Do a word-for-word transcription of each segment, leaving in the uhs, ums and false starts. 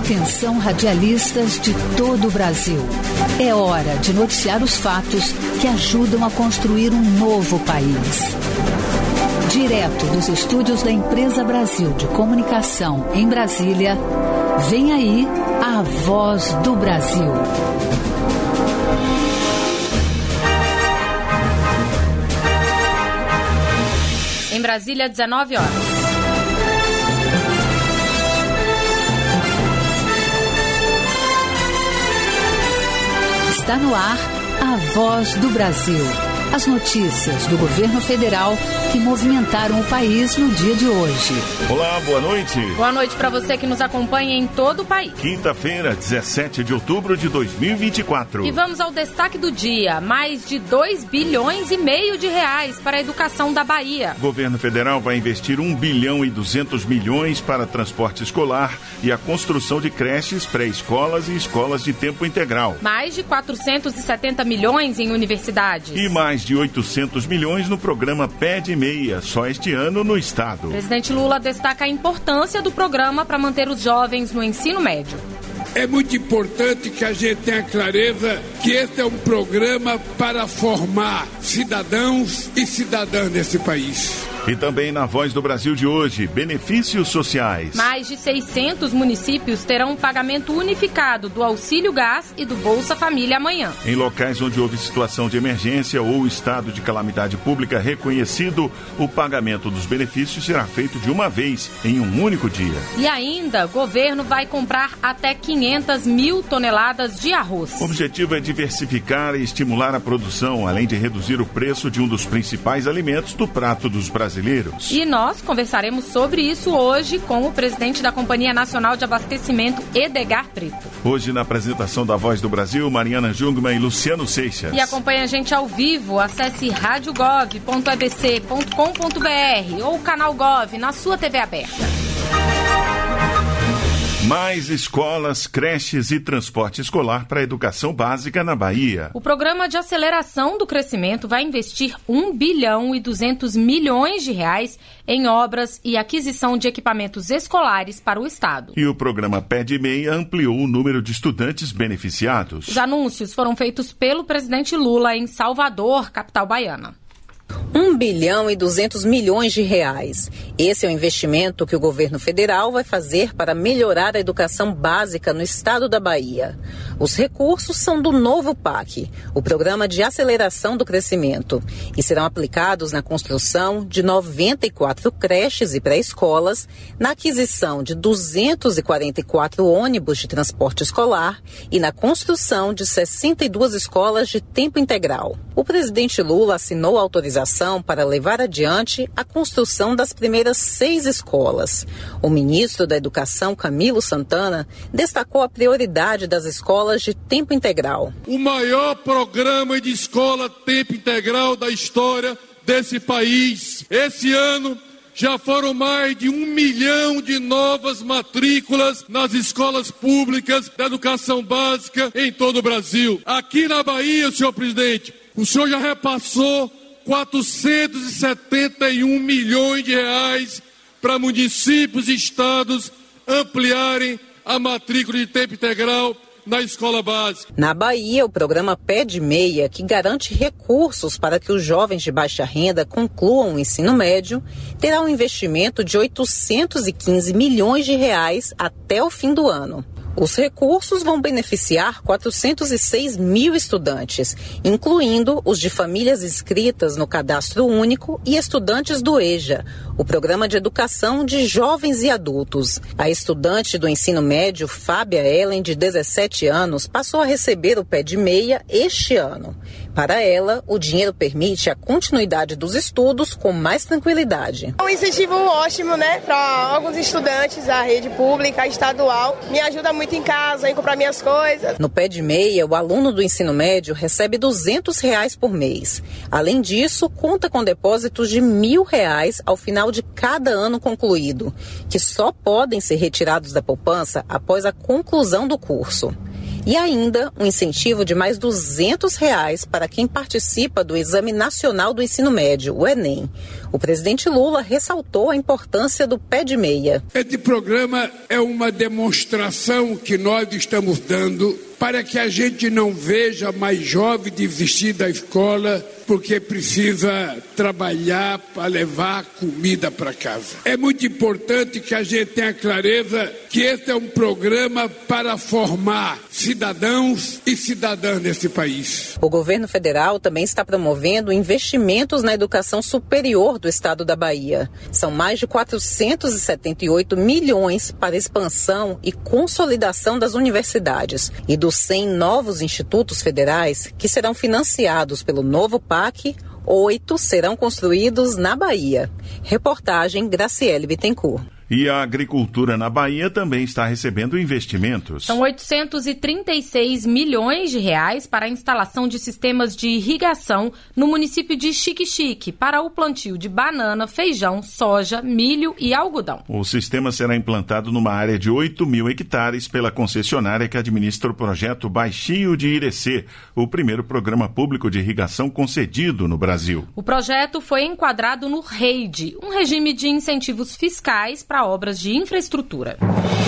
Atenção, radialistas de todo o Brasil. É hora de noticiar os fatos que ajudam a construir um novo país. Direto dos estúdios da Empresa Brasil de Comunicação em Brasília, vem aí a Voz do Brasil. Em Brasília, dezenove horas. Está no ar a Voz do Brasil. As notícias do governo federal que movimentaram o país no dia de hoje. Olá, boa noite. Boa noite para você que nos acompanha em todo o país. Quinta-feira, dezessete de outubro de dois mil e vinte e quatro. E vamos ao destaque do dia. Mais de dois bilhões e meio de reais para a educação da Bahia. O governo federal vai investir um bilhão e duzentos milhões para transporte escolar e a construção de creches, pré-escolas e escolas de tempo integral. Mais de quatrocentos e setenta milhões em universidades. E mais de oitocentos milhões no programa Pé de Meia, só este ano no estado. O presidente Lula destaca a importância do programa para manter os jovens no ensino médio. É muito importante que a gente tenha clareza que este é um programa para formar cidadãos e cidadãs desse país. E também na Voz do Brasil de hoje, benefícios sociais. Mais de seiscentos municípios terão um pagamento unificado do Auxílio Gás e do Bolsa Família amanhã. Em locais onde houve situação de emergência ou estado de calamidade pública reconhecido, o pagamento dos benefícios será feito de uma vez, em um único dia. E ainda, o governo vai comprar até quinhentas mil toneladas de arroz. O objetivo é diversificar e estimular a produção, além de reduzir o preço de um dos principais alimentos do prato dos brasileiros. E nós conversaremos sobre isso hoje com o presidente da Companhia Nacional de Abastecimento, Edgar Preto. Hoje, na apresentação da Voz do Brasil, Mariana Jungmann e Luciano Seixas. E acompanha a gente ao vivo, acesse rádio gov ponto e b c ponto com ponto b r ou o canal Gov na sua T V aberta. Mais escolas, creches e transporte escolar para a educação básica na Bahia. O Programa de Aceleração do Crescimento vai investir um bilhão e duzentos milhões de reais em obras e aquisição de equipamentos escolares para o Estado. E o programa Pé de Meia ampliou o número de estudantes beneficiados. Os anúncios foram feitos pelo presidente Lula em Salvador, capital baiana. Um bilhão e duzentos milhões de reais. Esse é o investimento que o governo federal vai fazer para melhorar a educação básica no estado da Bahia. Os recursos são do novo P A C, o Programa de Aceleração do Crescimento, e serão aplicados na construção de noventa e quatro creches e pré-escolas, na aquisição de duzentos e quarenta e quatro ônibus de transporte escolar e na construção de sessenta e duas escolas de tempo integral. O presidente Lula assinou a autorização para levar adiante a construção das primeiras seis escolas. O ministro da Educação, Camilo Santana, destacou a prioridade das escolas de tempo integral. O maior programa de escola tempo integral da história desse país. Esse ano já foram mais de um milhão de novas matrículas nas escolas públicas da educação básica em todo o Brasil. Aqui na Bahia, senhor presidente, o senhor já repassou quatrocentos e setenta e um milhões de reais para municípios e estados ampliarem a matrícula de tempo integral na escola básica. Na Bahia, o programa Pé de Meia, que garante recursos para que os jovens de baixa renda concluam o ensino médio, terá um investimento de oitocentos e quinze milhões de reais até o fim do ano. Os recursos vão beneficiar quatrocentos e seis mil estudantes, incluindo os de famílias inscritas no Cadastro Único e estudantes do EJA, o Programa de Educação de Jovens e Adultos. A estudante do ensino médio, Fábia Ellen, de dezessete anos, passou a receber o Pé de Meia este ano. Para ela, o dinheiro permite a continuidade dos estudos com mais tranquilidade. É um incentivo ótimo, né, para alguns estudantes da rede pública, estadual. Me ajuda muito em casa, em comprar minhas coisas. No Pé de Meia, o aluno do ensino médio recebe duzentos reais por mês. Além disso, conta com depósitos de mil reais ao final de cada ano concluído, que só podem ser retirados da poupança após a conclusão do curso. E ainda um incentivo de mais duzentos reais para quem participa do Exame Nacional do Ensino Médio, o Enem. O presidente Lula ressaltou a importância do pé de meia. Este programa é uma demonstração que nós estamos dando para que a gente não veja mais jovem desistir da escola porque precisa trabalhar para levar comida para casa. É muito importante que a gente tenha clareza que esse é um programa para formar cidadãos e cidadãs nesse país. O governo federal também está promovendo investimentos na educação superior do estado da Bahia. São mais de quatrocentos e setenta e oito milhões para expansão e consolidação das universidades e dos cem novos institutos federais que serão financiados pelo novo P A C, oito serão construídos na Bahia. Reportagem Graciele Bittencourt. E a agricultura na Bahia também está recebendo investimentos. São oitocentos e trinta e seis milhões de reais para a instalação de sistemas de irrigação no município de Xique-Xique para o plantio de banana, feijão, soja, milho e algodão. O sistema será implantado numa área de oito mil hectares pela concessionária que administra o projeto Baixio de Irecê, o primeiro programa público de irrigação concedido no Brasil. O projeto foi enquadrado no REID, um regime de incentivos fiscais para obras de infraestrutura.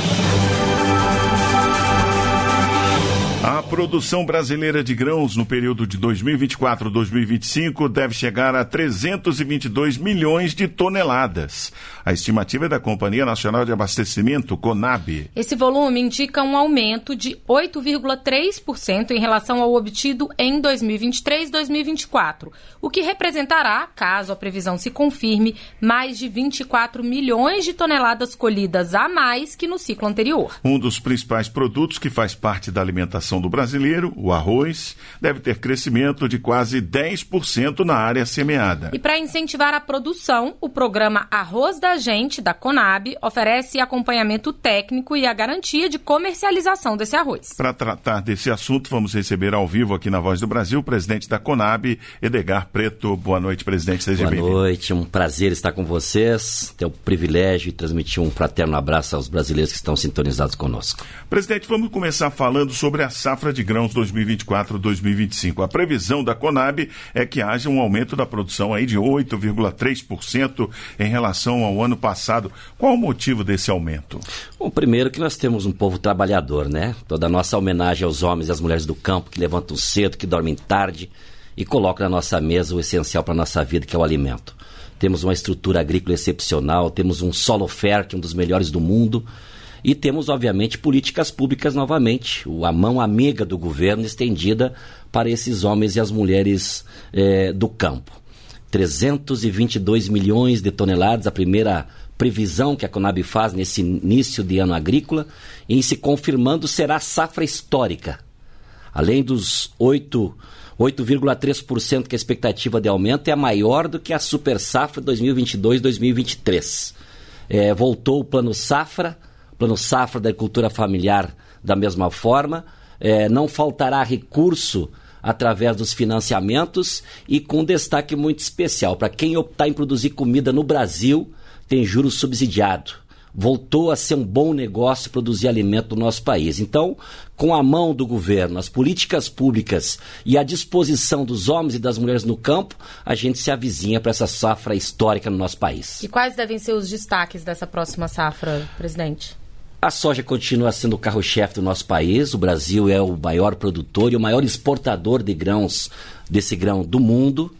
A produção brasileira de grãos no período de dois mil e vinte e quatro a dois mil e vinte e cinco deve chegar a trezentos e vinte e dois milhões de toneladas. A estimativa é da Companhia Nacional de Abastecimento, CONAB. Esse volume indica um aumento de oito vírgula três por cento em relação ao obtido em dois mil e vinte e três e dois mil e vinte e quatro, o que representará, caso a previsão se confirme, mais de vinte e quatro milhões de toneladas colhidas a mais que no ciclo anterior. Um dos principais produtos que faz parte da alimentação do brasileiro, o arroz, deve ter crescimento de quase dez por cento na área semeada. E para incentivar a produção, o programa Arroz da Gente, da CONAB, oferece acompanhamento técnico e a garantia de comercialização desse arroz. Para tratar desse assunto, vamos receber ao vivo aqui na Voz do Brasil o presidente da CONAB, Edgar Preto. Boa noite, presidente. Seja bem-vindo. Boa noite, um prazer estar com vocês, ter o privilégio de transmitir um fraterno abraço aos brasileiros que estão sintonizados conosco. Presidente, vamos começar falando sobre a safra de grãos dois mil e vinte e quatro a dois mil e vinte e cinco. A previsão da CONAB é que haja um aumento da produção aí de oito vírgula três por cento em relação ao ano passado. Qual o motivo desse aumento? Bom, primeiro que nós temos um povo trabalhador, né? Toda a nossa homenagem aos homens e às mulheres do campo que levantam cedo, que dormem tarde e colocam na nossa mesa o essencial para a nossa vida, que é o alimento. Temos uma estrutura agrícola excepcional, temos um solo fértil, um dos melhores do mundo. E temos, obviamente, políticas públicas novamente, a mão amiga do governo estendida para esses homens e as mulheres eh, do campo. trezentos e vinte e dois milhões de toneladas, a primeira previsão que a CONAB faz nesse início de ano agrícola, e se confirmando será safra histórica. Além dos oito vírgula três por cento que a expectativa de aumento é maior do que a super safra dois mil e vinte e dois a dois mil e vinte e três. Eh, voltou o plano safra, Plano Safra da Agricultura Familiar da mesma forma, é, não faltará recurso através dos financiamentos e com destaque muito especial. Para quem optar em produzir comida no Brasil, tem juros subsidiado. Voltou a ser um bom negócio produzir alimento no nosso país. Então, com a mão do governo, as políticas públicas e a disposição dos homens e das mulheres no campo, a gente se avizinha para essa safra histórica no nosso país. E quais devem ser os destaques dessa próxima safra, presidente? A soja continua sendo o carro-chefe do nosso país. O Brasil é o maior produtor e o maior exportador de grãos, desse grão do mundo.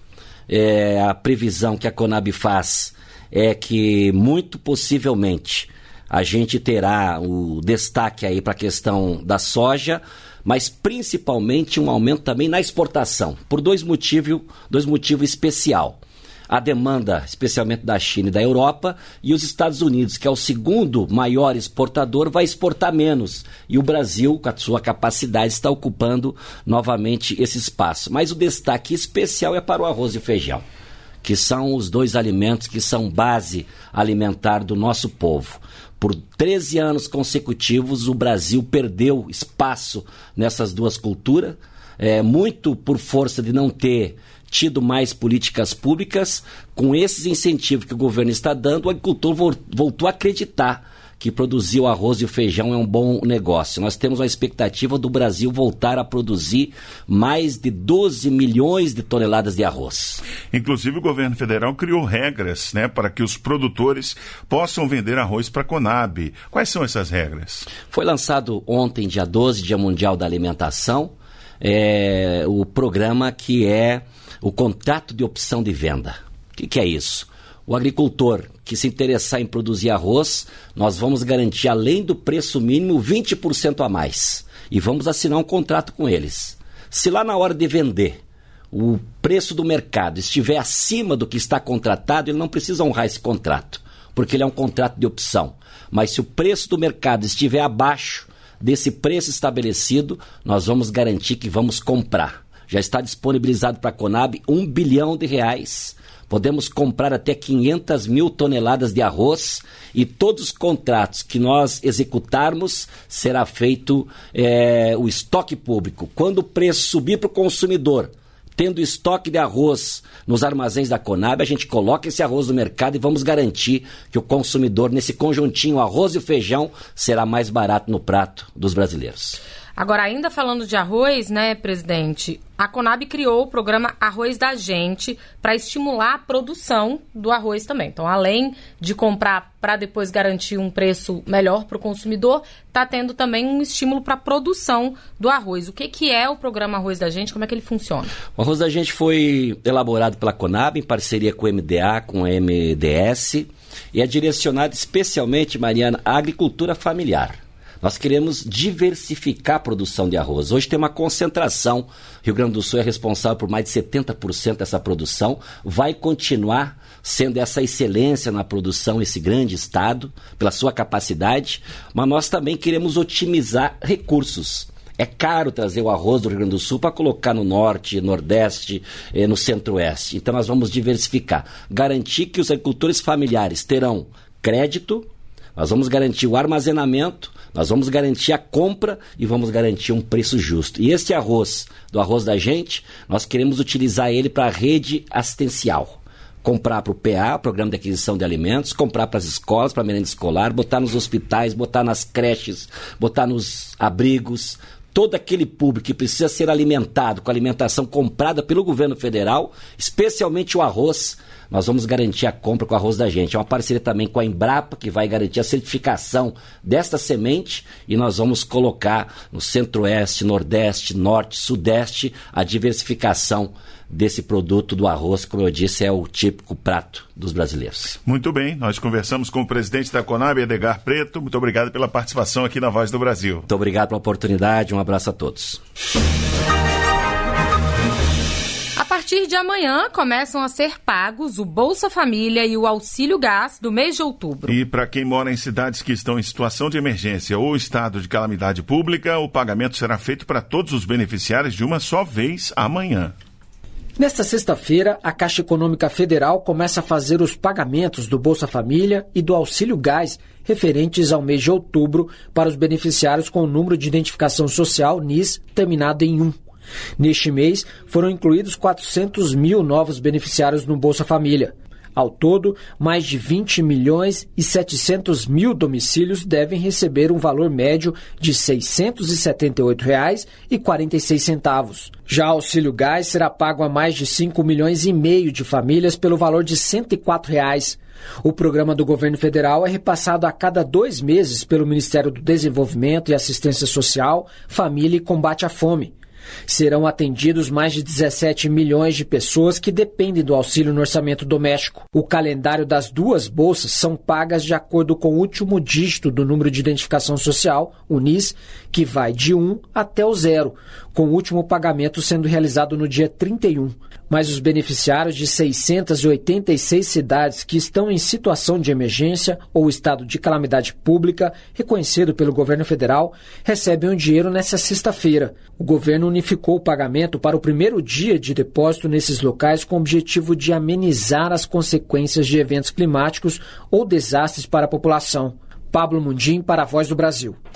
É, a previsão que a CONAB faz é que, muito possivelmente, a gente terá o destaque aí para a questão da soja, mas principalmente um aumento também na exportação, por dois motivos, dois motivos especiais. A demanda, especialmente da China e da Europa, e os Estados Unidos, que é o segundo maior exportador, vai exportar menos. E o Brasil, com a sua capacidade, está ocupando novamente esse espaço. Mas o destaque especial é para o arroz e feijão, que são os dois alimentos que são base alimentar do nosso povo. Por treze anos consecutivos, o Brasil perdeu espaço nessas duas culturas, é, muito por força de não ter tido mais políticas públicas. Com esses incentivos que o governo está dando, o agricultor voltou a acreditar que produzir o arroz e o feijão é um bom negócio. Nós temos uma expectativa do Brasil voltar a produzir mais de doze milhões de toneladas de arroz. Inclusive o governo federal criou regras, né, para que os produtores possam vender arroz para a Conab. Quais são essas regras? Foi lançado ontem, dia doze, Dia Mundial da Alimentação, é, o programa que é o contrato de opção de venda. O que, que é isso? O agricultor que se interessar em produzir arroz, nós vamos garantir, além do preço mínimo, vinte por cento a mais. E vamos assinar um contrato com eles. Se lá na hora de vender o preço do mercado estiver acima do que está contratado, ele não precisa honrar esse contrato, porque ele é um contrato de opção. Mas se o preço do mercado estiver abaixo desse preço estabelecido, nós vamos garantir que vamos comprar. Já está disponibilizado para a Conab um bilhão de reais. Podemos comprar até quinhentas mil toneladas de arroz e todos os contratos que nós executarmos será feito é, o estoque público. Quando o preço subir para o consumidor, tendo estoque de arroz nos armazéns da Conab, a gente coloca esse arroz no mercado e vamos garantir que o consumidor, nesse conjuntinho, o arroz e o feijão, será mais barato no prato dos brasileiros. Agora, ainda falando de arroz, né, presidente, a Conab criou o programa Arroz da Gente para estimular a produção do arroz também. Então, além de comprar para depois garantir um preço melhor para o consumidor, está tendo também um estímulo para a produção do arroz. O que, que é o programa Arroz da Gente? Como é que ele funciona? O Arroz da Gente foi elaborado pela Conab em parceria com o M D A, com a M D S, e é direcionado especialmente, Mariana, à agricultura familiar. Nós queremos diversificar a produção de arroz. Hoje tem uma concentração. Rio Grande do Sul é responsável por mais de setenta por cento dessa produção. Vai continuar sendo essa excelência na produção, esse grande estado, pela sua capacidade. Mas nós também queremos otimizar recursos. É caro trazer o arroz do Rio Grande do Sul para colocar no norte, nordeste, eh, no centro-oeste. Então nós vamos diversificar. Garantir que os agricultores familiares terão crédito, nós vamos garantir o armazenamento, nós vamos garantir a compra e vamos garantir um preço justo. E este arroz, do Arroz da Gente, nós queremos utilizar ele para a rede assistencial. Comprar para o P A, Programa de Aquisição de Alimentos, comprar para as escolas, para a merenda escolar, botar nos hospitais, botar nas creches, botar nos abrigos. Todo aquele público que precisa ser alimentado com alimentação comprada pelo governo federal, especialmente o arroz, nós vamos garantir a compra com o Arroz da Gente. É uma parceria também com a Embrapa, que vai garantir a certificação desta semente, e nós vamos colocar no centro-oeste, nordeste, norte, sudeste, a diversificação desse produto do arroz, como eu disse, é o típico prato dos brasileiros. Muito bem, nós conversamos com o presidente da Conab, Edgar Preto. Muito obrigado pela participação aqui na Voz do Brasil. Muito obrigado pela oportunidade, um abraço a todos. A partir de amanhã começam a ser pagos o Bolsa Família e o Auxílio Gás do mês de outubro. E para quem mora em cidades que estão em situação de emergência ou estado de calamidade pública, o pagamento será feito para todos os beneficiários de uma só vez amanhã. Nesta sexta-feira, a Caixa Econômica Federal começa a fazer os pagamentos do Bolsa Família e do Auxílio Gás referentes ao mês de outubro para os beneficiários com o número de identificação social N I S terminado em um. Neste mês, foram incluídos quatrocentos mil novos beneficiários no Bolsa Família. Ao todo, mais de vinte milhões e setecentos mil domicílios devem receber um valor médio de seiscentos e setenta e oito reais e quarenta e seis centavos. Já o Auxílio Gás será pago a mais de cinco milhões e meio de famílias pelo valor de cento e quatro reais. O programa do governo federal é repassado a cada dois meses pelo Ministério do Desenvolvimento e Assistência Social, Família e Combate à Fome. Serão atendidos mais de dezessete milhões de pessoas que dependem do auxílio no orçamento doméstico. O calendário das duas bolsas são pagas de acordo com o último dígito do número de identificação social, o N I S, que vai de um até o zero, com o último pagamento sendo realizado no dia trinta e um. Mas os beneficiários de seiscentas e oitenta e seis cidades que estão em situação de emergência ou estado de calamidade pública, reconhecido pelo governo federal, recebem o dinheiro nesta sexta-feira. O governo unificou o pagamento para o primeiro dia de depósito nesses locais com o objetivo de amenizar as consequências de eventos climáticos ou desastres para a população. Pablo Mundim, para a Voz do Brasil.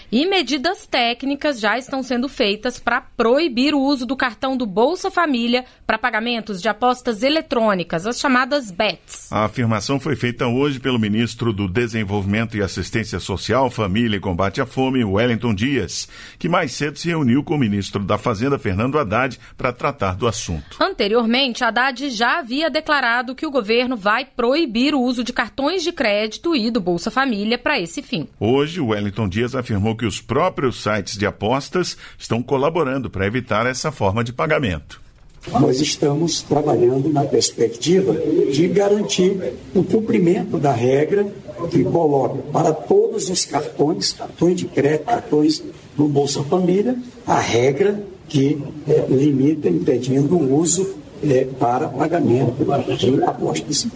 E medidas técnicas já estão sendo feitas para proibir o uso do cartão do Bolsa Família para pagamentos de apostas eletrônicas, as chamadas B E Ts. A afirmação foi feita hoje pelo ministro do Desenvolvimento e Assistência Social, Família e Combate à Fome, Wellington Dias, que mais cedo se reuniu com o ministro da Fazenda, Fernando Haddad, para tratar do assunto. Anteriormente, Haddad já havia declarado que o governo vai proibir o uso de cartões de crédito e do Bolsa Família para esse fim. Hoje, o Wellington Dias afirmou que os próprios sites de apostas estão colaborando para evitar essa forma de pagamento. Nós estamos trabalhando na perspectiva de garantir o cumprimento da regra que coloca para todos os cartões, cartões de crédito, cartões do Bolsa Família, a regra que é, limita, impedindo o uso é, para pagamento de apostas.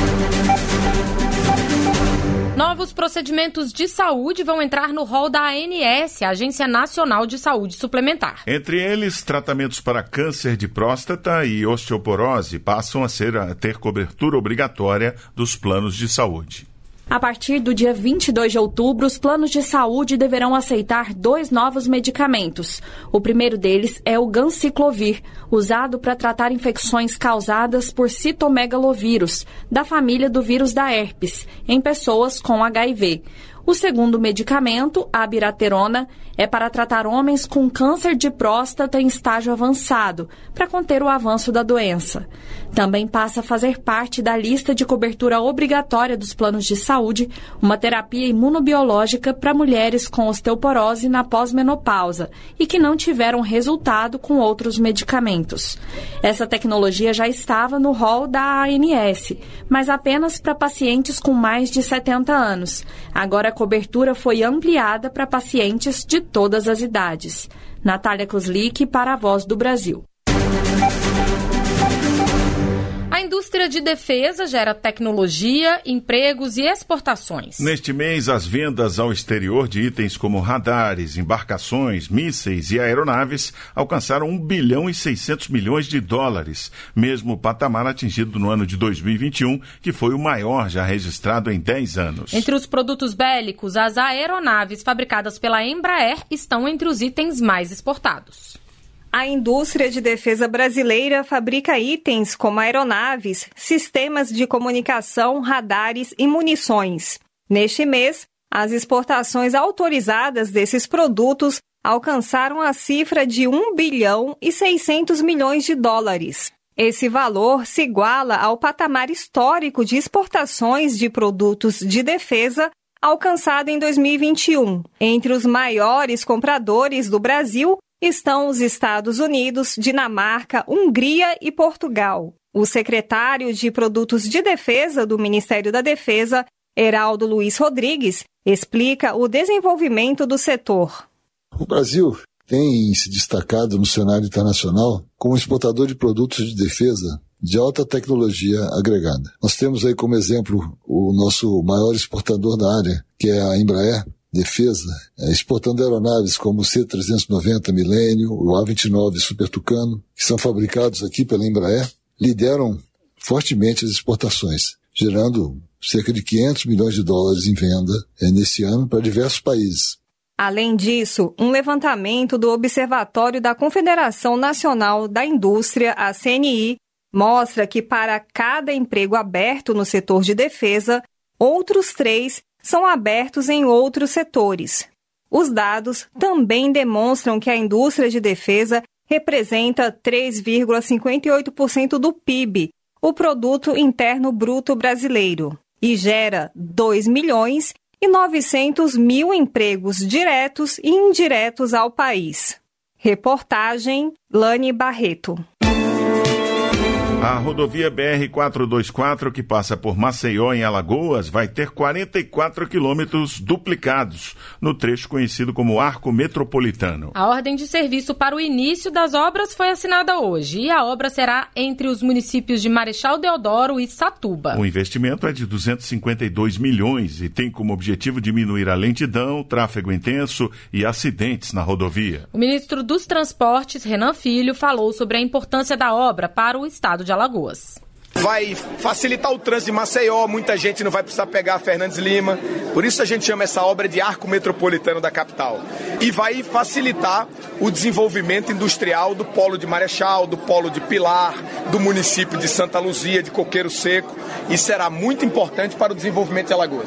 Novos procedimentos de saúde vão entrar no rol da A N S, a Agência Nacional de Saúde Suplementar. Entre eles, tratamentos para câncer de próstata e osteoporose passam a, ser, a ter cobertura obrigatória dos planos de saúde. A partir do dia vinte e dois de outubro, os planos de saúde deverão aceitar dois novos medicamentos. O primeiro deles é o Ganciclovir, usado para tratar infecções causadas por citomegalovírus, da família do vírus da herpes, em pessoas com H I V. O segundo medicamento, a abiraterona, é para tratar homens com câncer de próstata em estágio avançado, para conter o avanço da doença. Também passa a fazer parte da lista de cobertura obrigatória dos planos de saúde uma terapia imunobiológica para mulheres com osteoporose na pós-menopausa e que não tiveram resultado com outros medicamentos. Essa tecnologia já estava no rol da A N S, mas apenas para pacientes com mais de setenta anos. Agora a cobertura foi ampliada para pacientes de todas as idades. Natália Kozlik para a Voz do Brasil. A indústria de defesa gera tecnologia, empregos e exportações. Neste mês, as vendas ao exterior de itens como radares, embarcações, mísseis e aeronaves alcançaram um bilhão e seiscentos milhões de dólares, mesmo o patamar atingido no ano de dois mil e vinte e um, que foi o maior já registrado em dez anos. Entre os produtos bélicos, as aeronaves fabricadas pela Embraer estão entre os itens mais exportados. A indústria de defesa brasileira fabrica itens como aeronaves, sistemas de comunicação, radares e munições. Neste mês, as exportações autorizadas desses produtos alcançaram a cifra de um bilhão e seiscentos milhões de dólares. Esse valor se iguala ao patamar histórico de exportações de produtos de defesa alcançado em dois mil e vinte e um. Entre os maiores compradores do Brasil estão os Estados Unidos, Dinamarca, Hungria e Portugal. O secretário de Produtos de Defesa do Ministério da Defesa, Heraldo Luiz Rodrigues, explica o desenvolvimento do setor. O Brasil tem se destacado no cenário internacional como exportador de produtos de defesa de alta tecnologia agregada. Nós temos aí como exemplo o nosso maior exportador da área, que é a Embraer Defesa, exportando aeronaves como o C trezentos e noventa Millennium, o A vinte e nove Super Tucano, que são fabricados aqui pela Embraer, lideram fortemente as exportações, gerando cerca de quinhentos milhões de dólares em venda nesse ano para diversos países. Além disso, um levantamento do Observatório da Confederação Nacional da Indústria, a C N I, mostra que para cada emprego aberto no setor de defesa, outros três são abertos em outros setores. Os dados também demonstram que a indústria de defesa representa três vírgula cinquenta e oito por cento do P I B, o Produto Interno Bruto Brasileiro, e gera dois milhões e novecentos mil empregos diretos e indiretos ao país. Reportagem Lani Barreto. A rodovia B R quatrocentos e vinte e quatro, que passa por Maceió, em Alagoas, vai ter quarenta e quatro quilômetros duplicados, no trecho conhecido como Arco Metropolitano. A ordem de serviço para o início das obras foi assinada hoje e a obra será entre os municípios de Marechal Deodoro e Satuba. O investimento é de duzentos e cinquenta e dois milhões e tem como objetivo diminuir a lentidão, tráfego intenso e acidentes na rodovia. O ministro dos Transportes, Renan Filho, falou sobre a importância da obra para o estado de Alagoas. Vai facilitar o trânsito de Maceió, muita gente não vai precisar pegar a Fernandes Lima, por isso a gente chama essa obra de arco metropolitano da capital. E vai facilitar o desenvolvimento industrial do polo de Marechal, do polo de Pilar, do município de Santa Luzia, de Coqueiro Seco, e será muito importante para o desenvolvimento de Alagoas.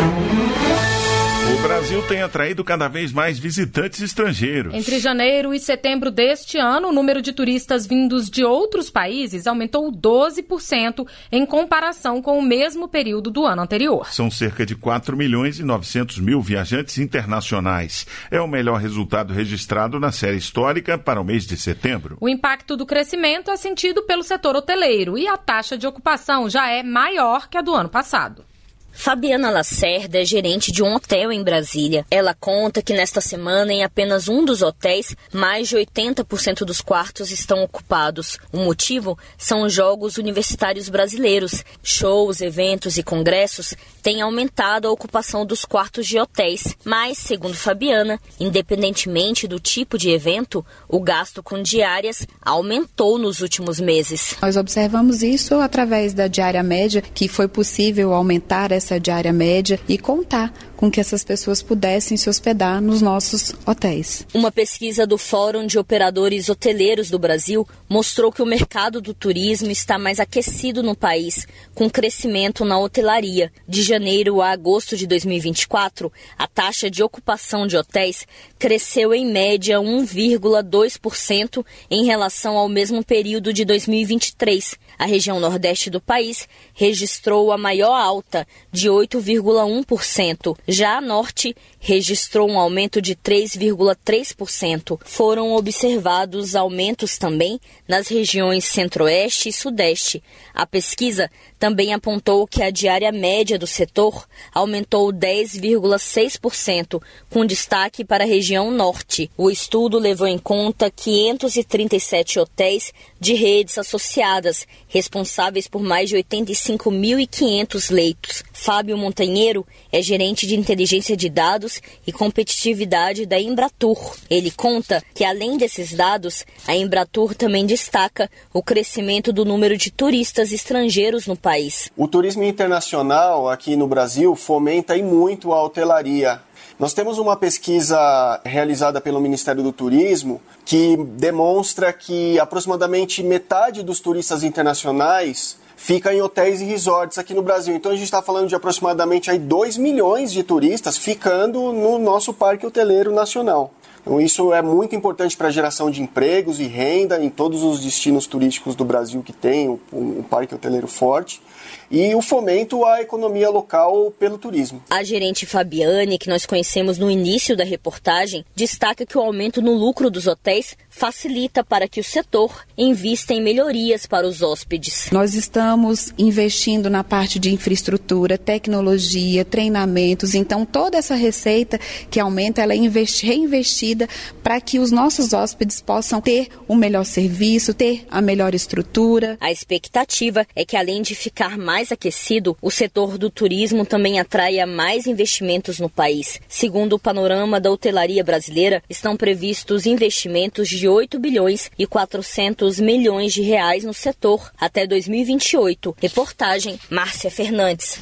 O Brasil tem atraído cada vez mais visitantes estrangeiros. Entre janeiro e setembro deste ano, o número de turistas vindos de outros países aumentou doze por cento em comparação com o mesmo período do ano anterior. São cerca de quatro milhões e novecentos mil viajantes internacionais. É o melhor resultado registrado na série histórica para o mês de setembro. O impacto do crescimento é sentido pelo setor hoteleiro e a taxa de ocupação já é maior que a do ano passado. Fabiana Lacerda é gerente de um hotel em Brasília. Ela conta que nesta semana, em apenas um dos hotéis, mais de oitenta por cento dos quartos estão ocupados. O motivo são os Jogos Universitários Brasileiros. Shows, eventos e congressos têm aumentado a ocupação dos quartos de hotéis. Mas, segundo Fabiana, independentemente do tipo de evento, o gasto com diárias aumentou nos últimos meses. Nós observamos isso através da diária média, que foi possível aumentar essa essa diária média e contar com que essas pessoas pudessem se hospedar nos nossos hotéis. Uma pesquisa do Fórum de Operadores Hoteleiros do Brasil mostrou que o mercado do turismo está mais aquecido no país, com crescimento na hotelaria. De janeiro a agosto de dois mil e vinte e quatro, a taxa de ocupação de hotéis cresceu em média um vírgula dois por cento em relação ao mesmo período de dois mil e vinte e três. A região nordeste do país registrou a maior alta, de oito vírgula um por cento. Já a norte registrou um aumento de três vírgula três por cento. Foram observados aumentos também nas regiões centro-oeste e sudeste. A pesquisa também apontou que a diária média do setor aumentou dez vírgula seis por cento, com destaque para a região norte. O estudo levou em conta quinhentos e trinta e sete hotéis de redes associadas, responsáveis por mais de oitenta e cinco mil e quinhentos leitos. Fábio Montanheiro é gerente de inteligência de dados e competitividade da Embratur. Ele conta que, além desses dados, a Embratur também destaca o crescimento do número de turistas estrangeiros no país. O turismo internacional aqui no Brasil fomenta e muito a hotelaria. Nós temos uma pesquisa realizada pelo Ministério do Turismo que demonstra que aproximadamente metade dos turistas internacionais fica em hotéis e resorts aqui no Brasil. Então a gente está falando de aproximadamente aí dois milhões de turistas ficando no nosso parque hoteleiro nacional. Então isso é muito importante para a geração de empregos e renda em todos os destinos turísticos do Brasil que tem um, um parque hoteleiro forte. E o fomento à economia local pelo turismo. A gerente Fabiane, que nós conhecemos no início da reportagem, destaca que o aumento no lucro dos hotéis facilita para que o setor invista em melhorias para os hóspedes. Nós estamos investindo na parte de infraestrutura, tecnologia, treinamentos, então toda essa receita que aumenta, ela é investi- reinvestida para que os nossos hóspedes possam ter o melhor serviço, ter a melhor estrutura. A expectativa é que, além de ficar mais aquecido, o setor do turismo também atraia mais investimentos no país. Segundo o panorama da hotelaria brasileira, estão previstos investimentos de oito bilhões e quatrocentos milhões de reais no setor até dois mil e vinte e oito. Reportagem Márcia Fernandes.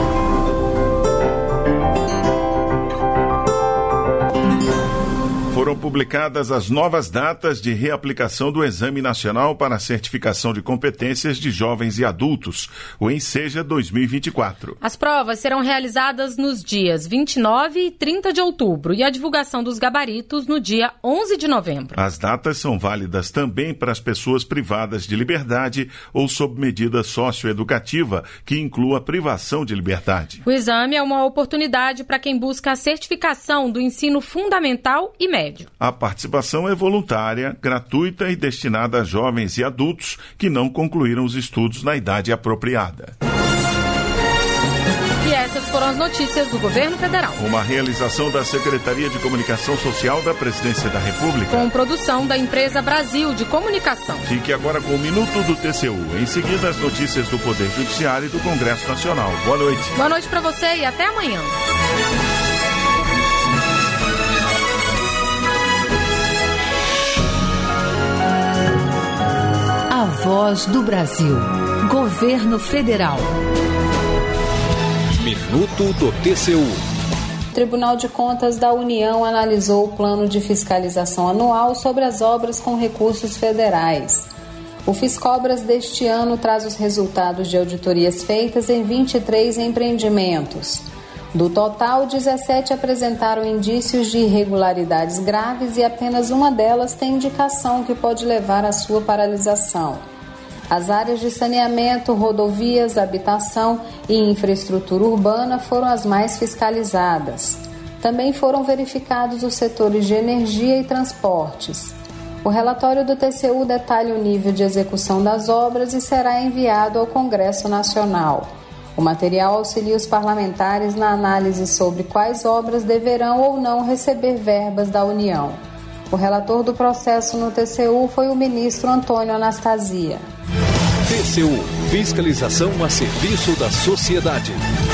Foram publicadas as novas datas de reaplicação do Exame Nacional para a Certificação de Competências de Jovens e Adultos, o ENSEJA dois mil e vinte e quatro. As provas serão realizadas nos dias vinte e nove e trinta de outubro e a divulgação dos gabaritos no dia onze de novembro. As datas são válidas também para as pessoas privadas de liberdade ou sob medida socioeducativa, que inclua privação de liberdade. O exame é uma oportunidade para quem busca a certificação do ensino fundamental e médio. A participação é voluntária, gratuita e destinada a jovens e adultos que não concluíram os estudos na idade apropriada. E essas foram as notícias do Governo Federal. Uma realização da Secretaria de Comunicação Social da Presidência da República. Com produção da Empresa Brasil de Comunicação. Fique agora com o Minuto do T C U. Em seguida, as notícias do Poder Judiciário e do Congresso Nacional. Boa noite. Boa noite para você e até amanhã. A Voz do Brasil. Governo Federal. Minuto do T C U. O Tribunal de Contas da União analisou o plano de fiscalização anual sobre as obras com recursos federais. O Fiscobras deste ano traz os resultados de auditorias feitas em vinte e três empreendimentos. Do total, dezessete apresentaram indícios de irregularidades graves e apenas uma delas tem indicação que pode levar à sua paralisação. As áreas de saneamento, rodovias, habitação e infraestrutura urbana foram as mais fiscalizadas. Também foram verificados os setores de energia e transportes. O relatório do T C U detalha o nível de execução das obras e será enviado ao Congresso Nacional. O material auxilia os parlamentares na análise sobre quais obras deverão ou não receber verbas da União. O relator do processo no T C U foi o ministro Antônio Anastasia. T C U, fiscalização a serviço da sociedade.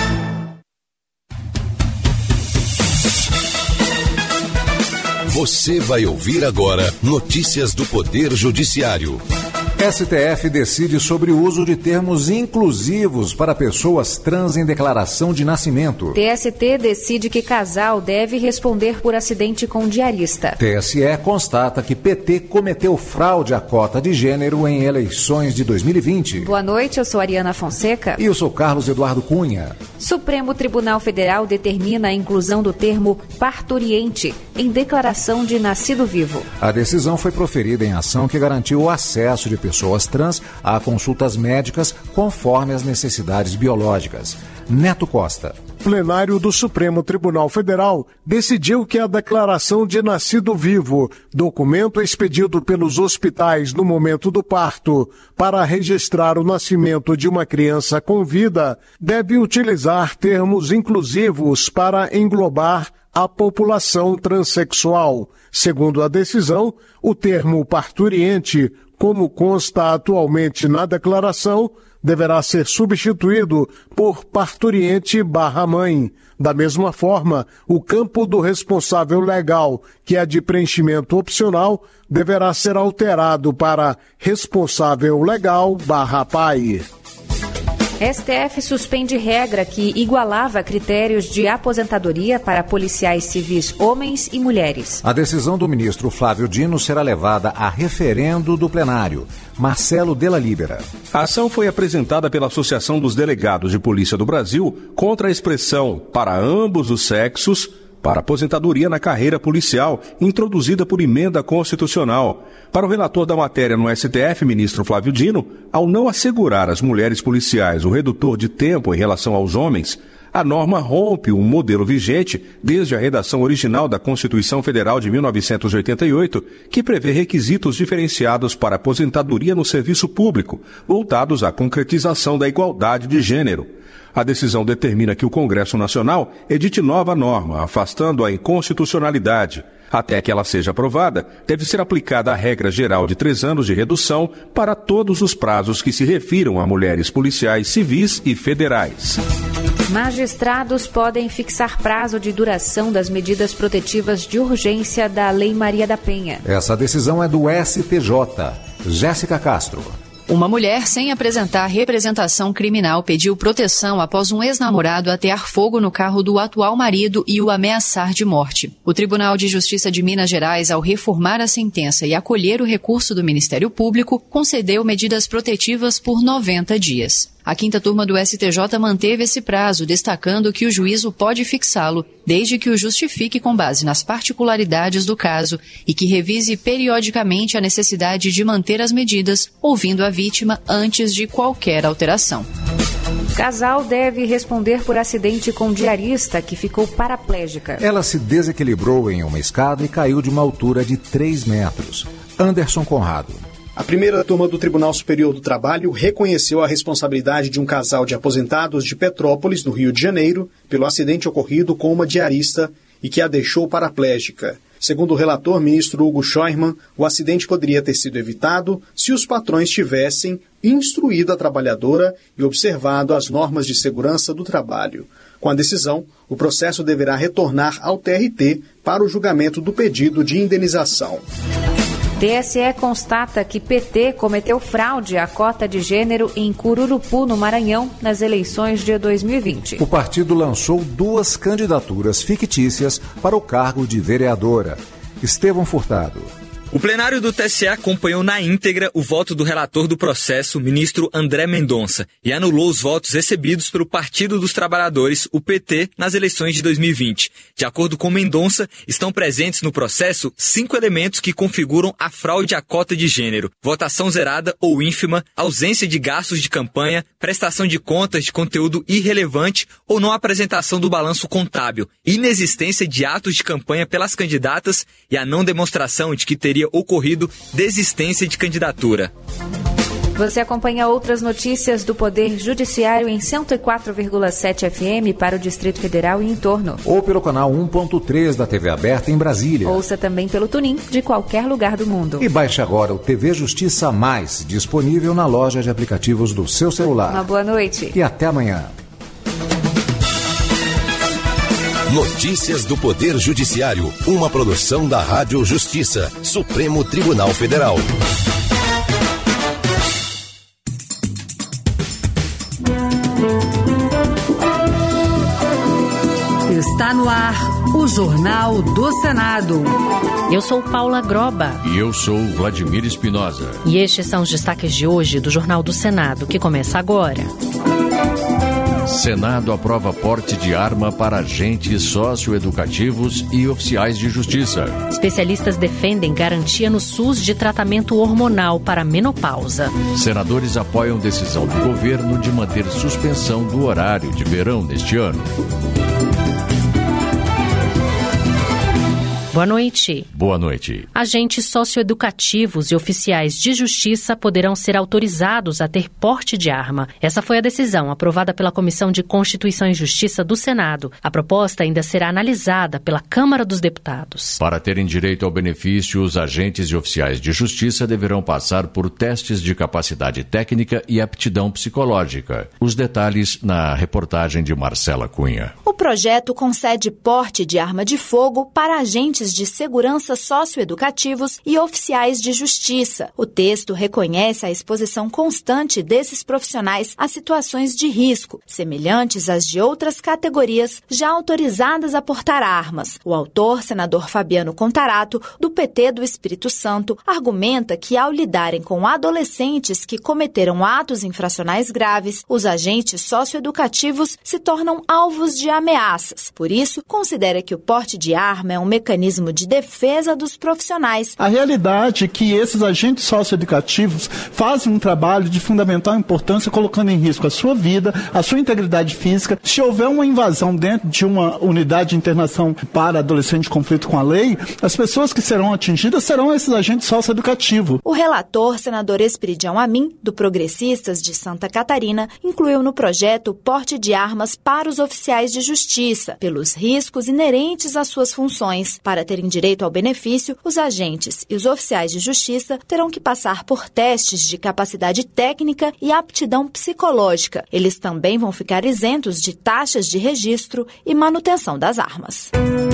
Você vai ouvir agora notícias do Poder Judiciário. S T F decide sobre o uso de termos inclusivos para pessoas trans em declaração de nascimento. T S T decide que casal deve responder por acidente com diarista. T S E constata que P T cometeu fraude à cota de gênero em eleições de dois mil e vinte. Boa noite, eu sou Ariana Fonseca. E eu sou Carlos Eduardo Cunha. Supremo Tribunal Federal determina a inclusão do termo parturiente em declaração de nascido vivo. A decisão foi proferida em ação que garantiu o acesso de pessoas pessoas trans a consultas médicas conforme as necessidades biológicas. Neto Costa. O plenário do Supremo Tribunal Federal decidiu que a declaração de nascido vivo, documento expedido pelos hospitais no momento do parto para registrar o nascimento de uma criança com vida, deve utilizar termos inclusivos para englobar a população transexual. Segundo a decisão, o termo parturiente, como consta atualmente na declaração, deverá ser substituído por parturiente barra mãe. Da mesma forma, o campo do responsável legal, que é de preenchimento opcional, deverá ser alterado para responsável legal barra pai. S T F suspende regra que igualava critérios de aposentadoria para policiais civis homens e mulheres. A decisão do ministro Flávio Dino será levada a referendo do plenário. Marcelo Della Libera. A ação foi apresentada pela Associação dos Delegados de Polícia do Brasil contra a expressão para ambos os sexos para aposentadoria na carreira policial, introduzida por emenda constitucional. Para o relator da matéria no S T F, ministro Flávio Dino, ao não assegurar às mulheres policiais o redutor de tempo em relação aos homens, a norma rompe um modelo vigente desde a redação original da Constituição Federal de mil novecentos e oitenta e oito, que prevê requisitos diferenciados para aposentadoria no serviço público, voltados à concretização da igualdade de gênero. A decisão determina que o Congresso Nacional edite nova norma, afastando a inconstitucionalidade. Até que ela seja aprovada, deve ser aplicada a regra geral de três anos de redução para todos os prazos que se refiram a mulheres policiais civis e federais. Magistrados podem fixar prazo de duração das medidas protetivas de urgência da Lei Maria da Penha. Essa decisão é do S T J. Jéssica Castro. Uma mulher sem apresentar representação criminal pediu proteção após um ex-namorado atear fogo no carro do atual marido e o ameaçar de morte. O Tribunal de Justiça de Minas Gerais, ao reformar a sentença e acolher o recurso do Ministério Público, concedeu medidas protetivas por noventa dias. A quinta turma do S T J manteve esse prazo, destacando que o juízo pode fixá-lo, desde que o justifique com base nas particularidades do caso e que revise periodicamente a necessidade de manter as medidas, ouvindo a vítima antes de qualquer alteração. Casal deve responder por acidente com diarista que ficou paraplégica. Ela se desequilibrou em uma escada e caiu de uma altura de três metros. Anderson Conrado. A primeira turma do Tribunal Superior do Trabalho reconheceu a responsabilidade de um casal de aposentados de Petrópolis, no Rio de Janeiro, pelo acidente ocorrido com uma diarista e que a deixou paraplégica. Segundo o relator, ministro Hugo Scheuermann, o acidente poderia ter sido evitado se os patrões tivessem instruído a trabalhadora e observado as normas de segurança do trabalho. Com a decisão, o processo deverá retornar ao T R T para o julgamento do pedido de indenização. T S E constata que P T cometeu fraude à cota de gênero em Cururupu, no Maranhão, nas eleições de dois mil e vinte. O partido lançou duas candidaturas fictícias para o cargo de vereadora. Estevão Furtado. O plenário do T S E acompanhou na íntegra o voto do relator do processo, ministro André Mendonça, e anulou os votos recebidos pelo Partido dos Trabalhadores, o P T, nas eleições de dois mil e vinte. De acordo com Mendonça, estão presentes no processo cinco elementos que configuram a fraude à cota de gênero: votação zerada ou ínfima, ausência de gastos de campanha, prestação de contas de conteúdo irrelevante ou não apresentação do balanço contábil, inexistência de atos de campanha pelas candidatas e a não demonstração de que teria ocorrido desistência de candidatura. Você acompanha outras notícias do Poder Judiciário em cento e quatro vírgula sete F M para o Distrito Federal e em torno. Ou pelo canal um ponto três da T V Aberta em Brasília. Ouça também pelo Tunin de qualquer lugar do mundo. E baixe agora o T V Justiça Mais, disponível na loja de aplicativos do seu celular. Uma boa noite. E até amanhã. Notícias do Poder Judiciário, uma produção da Rádio Justiça, Supremo Tribunal Federal. Está no ar o Jornal do Senado. Eu sou Paula Groba. E eu sou Vladimir Espinosa. E estes são os destaques de hoje do Jornal do Senado, que começa agora. Senado aprova porte de arma para agentes socioeducativos e oficiais de justiça. Especialistas defendem garantia no SUS de tratamento hormonal para menopausa. Senadores apoiam decisão do governo de manter suspensão do horário de verão neste ano. Boa noite. Boa noite. Agentes socioeducativos e oficiais de justiça poderão ser autorizados a ter porte de arma. Essa foi a decisão aprovada pela Comissão de Constituição e Justiça do Senado. A proposta ainda será analisada pela Câmara dos Deputados. Para terem direito ao benefício, os agentes e oficiais de justiça deverão passar por testes de capacidade técnica e aptidão psicológica. Os detalhes na reportagem de Marcela Cunha. O projeto concede porte de arma de fogo para agentes de segurança socioeducativos e oficiais de justiça. O texto reconhece a exposição constante desses profissionais a situações de risco, semelhantes às de outras categorias já autorizadas a portar armas. O autor, senador Fabiano Contarato, do P T do Espírito Santo, argumenta que ao lidarem com adolescentes que cometeram atos infracionais graves, os agentes socioeducativos se tornam alvos de ameaças. Por isso, considera que o porte de arma é um mecanismo de defesa dos profissionais. A realidade é que esses agentes socioeducativos fazem um trabalho de fundamental importância, colocando em risco a sua vida, a sua integridade física. Se houver uma invasão dentro de uma unidade de internação para adolescente em conflito com a lei, as pessoas que serão atingidas serão esses agentes socioeducativos. O relator, senador Esperidião Amin, do Progressistas de Santa Catarina, incluiu no projeto o porte de armas para os oficiais de justiça, pelos riscos inerentes às suas funções. Para terem direito ao benefício, os agentes e os oficiais de justiça terão que passar por testes de capacidade técnica e aptidão psicológica. Eles também vão ficar isentos de taxas de registro e manutenção das armas.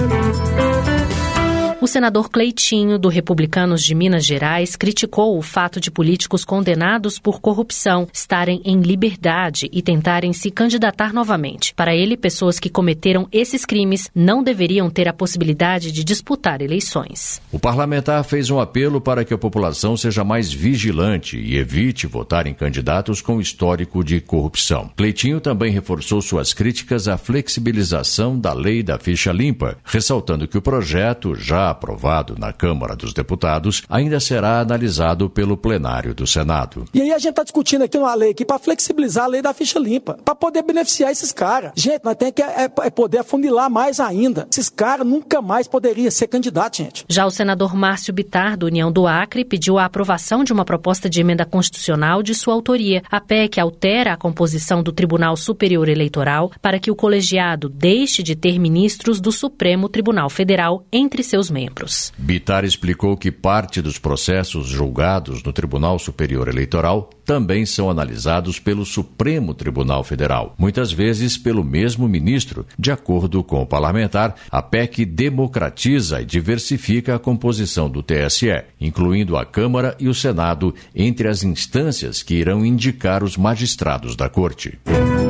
O senador Cleitinho, do Republicanos de Minas Gerais, criticou o fato de políticos condenados por corrupção estarem em liberdade e tentarem se candidatar novamente. Para ele, pessoas que cometeram esses crimes não deveriam ter a possibilidade de disputar eleições. O parlamentar fez um apelo para que a população seja mais vigilante e evite votar em candidatos com histórico de corrupção. Cleitinho também reforçou suas críticas à flexibilização da lei da ficha limpa, ressaltando que o projeto, já aprovado na Câmara dos Deputados, ainda será analisado pelo plenário do Senado. E aí a gente está discutindo aqui uma lei aqui para flexibilizar a lei da ficha limpa, para poder beneficiar esses caras. Gente, nós temos que é, é poder afunilar mais ainda. Esses caras nunca mais poderiam ser candidatos, gente. Já o senador Márcio Bittar, do União do Acre, pediu a aprovação de uma proposta de emenda constitucional de sua autoria. A P E C altera a composição do Tribunal Superior Eleitoral para que o colegiado deixe de ter ministros do Supremo Tribunal Federal entre seus membros. membros. Bittar explicou que parte dos processos julgados no Tribunal Superior Eleitoral também são analisados pelo Supremo Tribunal Federal, muitas vezes pelo mesmo ministro. De acordo com o parlamentar, a P E C democratiza e diversifica a composição do T S E, incluindo a Câmara e o Senado entre as instâncias que irão indicar os magistrados da Corte.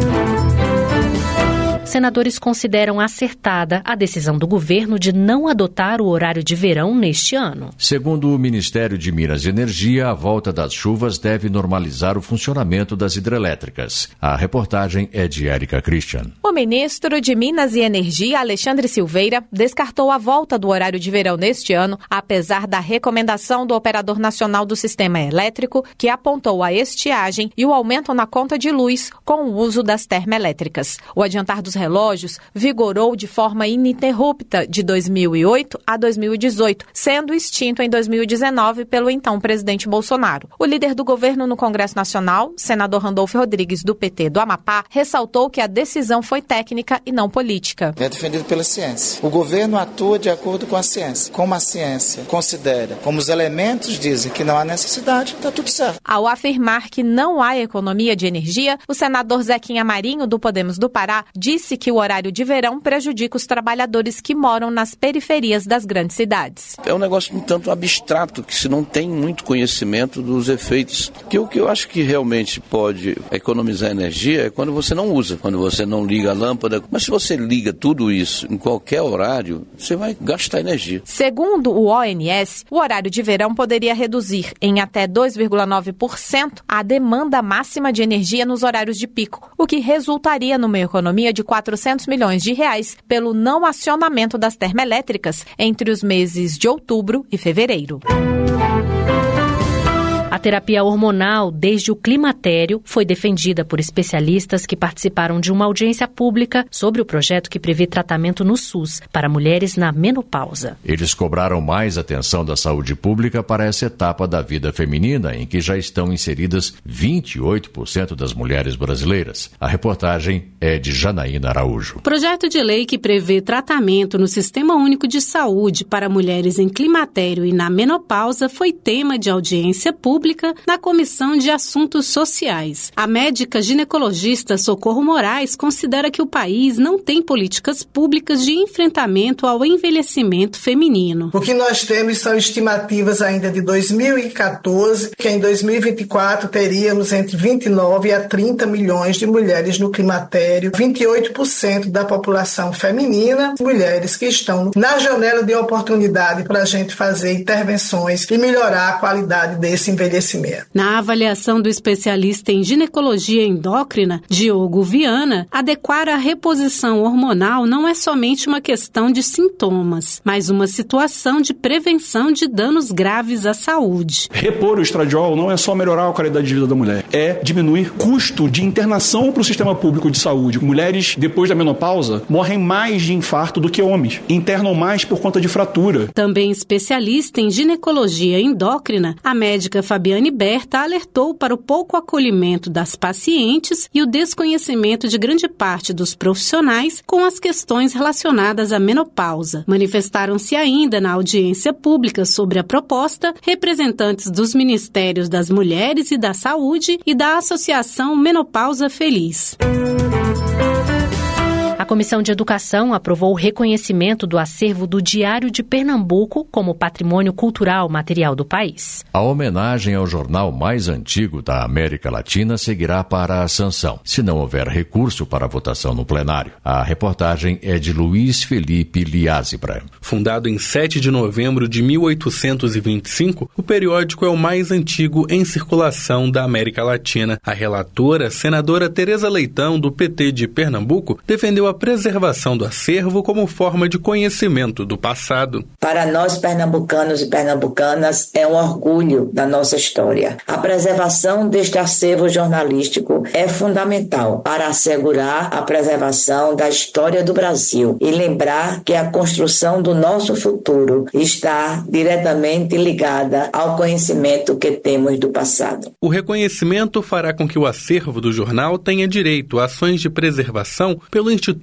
Senadores consideram acertada a decisão do governo de não adotar o horário de verão neste ano. Segundo o Ministério de Minas e Energia, a volta das chuvas deve normalizar o funcionamento das hidrelétricas. A reportagem é de Érica Christian. O ministro de Minas e Energia, Alexandre Silveira, descartou a volta do horário de verão neste ano, apesar da recomendação do Operador Nacional do Sistema Elétrico, que apontou a estiagem e o aumento na conta de luz com o uso das termoelétricas. O adiantar dos relógios vigorou de forma ininterrupta de dois mil e oito a dois mil e dezoito, sendo extinto em dois mil e dezenove pelo então presidente Bolsonaro. O líder do governo no Congresso Nacional, senador Randolfo Rodrigues, do P T do Amapá, ressaltou que a decisão foi técnica e não política. É defendido pela ciência. O governo atua de acordo com a ciência. Como a ciência considera, como os elementos dizem que não há necessidade, está tudo certo. Ao afirmar que não há economia de energia, o senador Zequinha Marinho, do Podemos do Pará, disse que o horário de verão prejudica os trabalhadores que moram nas periferias das grandes cidades. É um negócio um tanto abstrato, que se não tem muito conhecimento dos efeitos. Que o que eu acho que realmente pode economizar energia é quando você não usa, quando você não liga a lâmpada. Mas se você liga tudo isso em qualquer horário, você vai gastar energia. Segundo o O N S, o horário de verão poderia reduzir em até dois vírgula nove por cento a demanda máxima de energia nos horários de pico, o que resultaria numa economia de quatrocentos milhões de reais pelo não acionamento das termoelétricas entre os meses de outubro e fevereiro. A terapia hormonal desde o climatério foi defendida por especialistas que participaram de uma audiência pública sobre o projeto que prevê tratamento no SUS para mulheres na menopausa. Eles cobraram mais atenção da saúde pública para essa etapa da vida feminina, em que já estão inseridas vinte e oito por cento das mulheres brasileiras. A reportagem é de Janaína Araújo. O projeto de lei que prevê tratamento no Sistema Único de Saúde para mulheres em climatério e na menopausa foi tema de audiência pública na Comissão de Assuntos Sociais. A médica ginecologista Socorro Moraes considera que o país não tem políticas públicas de enfrentamento ao envelhecimento feminino. O que nós temos são estimativas ainda de dois mil e quatorze, que em dois mil e vinte e quatro teríamos entre vinte e nove a trinta milhões de mulheres no climatério, vinte e oito por cento da população feminina, mulheres que estão na janela de oportunidade para a gente fazer intervenções e melhorar a qualidade desse envelhecimento. Na avaliação do especialista em ginecologia endócrina, Diogo Viana, adequar a reposição hormonal não é somente uma questão de sintomas, mas uma situação de prevenção de danos graves à saúde. Repor o estradiol não é só melhorar a qualidade de vida da mulher, é diminuir custo de internação para o sistema público de saúde. Mulheres, depois da menopausa, morrem mais de infarto do que homens, internam mais por conta de fratura. Também especialista em ginecologia endócrina, a médica Fabiane Berta alertou para o pouco acolhimento das pacientes e o desconhecimento de grande parte dos profissionais com as questões relacionadas à menopausa. Manifestaram-se ainda na audiência pública sobre a proposta representantes dos Ministérios das Mulheres e da Saúde e da Associação Menopausa Feliz. A Comissão de Educação aprovou o reconhecimento do acervo do Diário de Pernambuco como patrimônio cultural material do país. A homenagem ao jornal mais antigo da América Latina seguirá para a sanção, se não houver recurso para a votação no plenário. A reportagem é de Luiz Felipe Liázebra. Fundado em sete de novembro de mil oitocentos e vinte e cinco, o periódico é o mais antigo em circulação da América Latina. A relatora, senadora Tereza Leitão, do P T de Pernambuco, defendeu a preservação do acervo como forma de conhecimento do passado. Para nós pernambucanos e pernambucanas é um orgulho da nossa história. A preservação deste acervo jornalístico é fundamental para assegurar a preservação da história do Brasil e lembrar que a construção do nosso futuro está diretamente ligada ao conhecimento que temos do passado. O reconhecimento fará com que o acervo do jornal tenha direito a ações de preservação pelo Instituto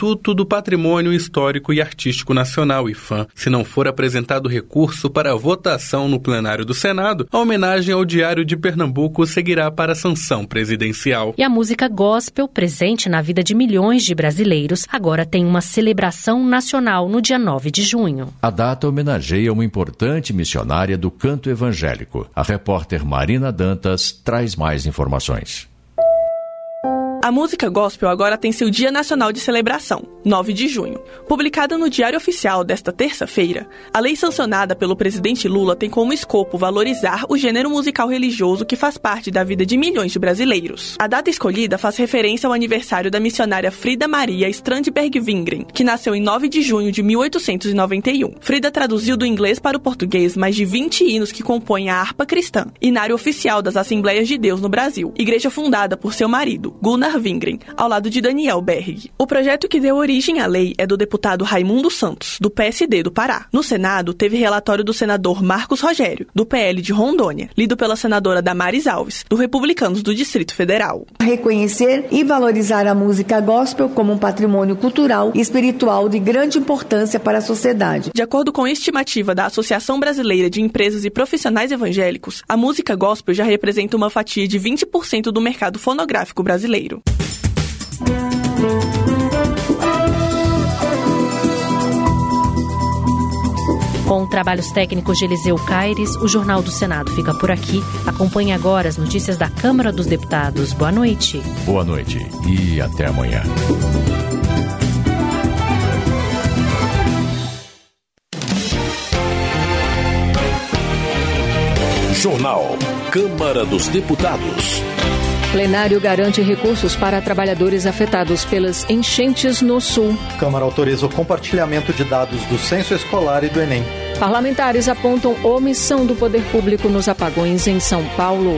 Instituto do Patrimônio Histórico e Artístico Nacional, I F A M. Se não for apresentado recurso para votação no plenário do Senado, a homenagem ao Diário de Pernambuco seguirá para a sanção presidencial. E a música gospel, presente na vida de milhões de brasileiros, agora tem uma celebração nacional no dia nove de junho. A data homenageia uma importante missionária do canto evangélico. A repórter Marina Dantas traz mais informações. A música gospel agora tem seu Dia Nacional de Celebração, nove de junho. Publicada no Diário Oficial desta terça-feira, a lei sancionada pelo presidente Lula tem como escopo valorizar o gênero musical religioso que faz parte da vida de milhões de brasileiros. A data escolhida faz referência ao aniversário da missionária Frida Maria Strandberg Wingren, que nasceu em nove de junho de mil oitocentos e noventa e um. Frida traduziu do inglês para o português mais de vinte hinos que compõem a harpa cristã, hinário oficial das Assembleias de Deus no Brasil, igreja fundada por seu marido, Gunnar Wingren, ao lado de Daniel Berg. O projeto que deu origem à lei é do deputado Raimundo Santos, do P S D do Pará. No Senado, teve relatório do senador Marcos Rogério, do P L de Rondônia, lido pela senadora Damares Alves, do Republicanos do Distrito Federal. Reconhecer e valorizar a música gospel como um patrimônio cultural e espiritual de grande importância para a sociedade. De acordo com a estimativa da Associação Brasileira de Empresas e Profissionais Evangélicos, a música gospel já representa uma fatia de vinte por cento do mercado fonográfico brasileiro. Com trabalhos técnicos de Eliseu Caires, o Jornal do Senado fica por aqui. Acompanhe agora as notícias da Câmara dos Deputados. Boa noite. Boa noite e até amanhã. Jornal Câmara dos Deputados. Plenário garante recursos para trabalhadores afetados pelas enchentes no Sul. Câmara autoriza o compartilhamento de dados do censo escolar e do Enem. Parlamentares apontam omissão do poder público nos apagões em São Paulo.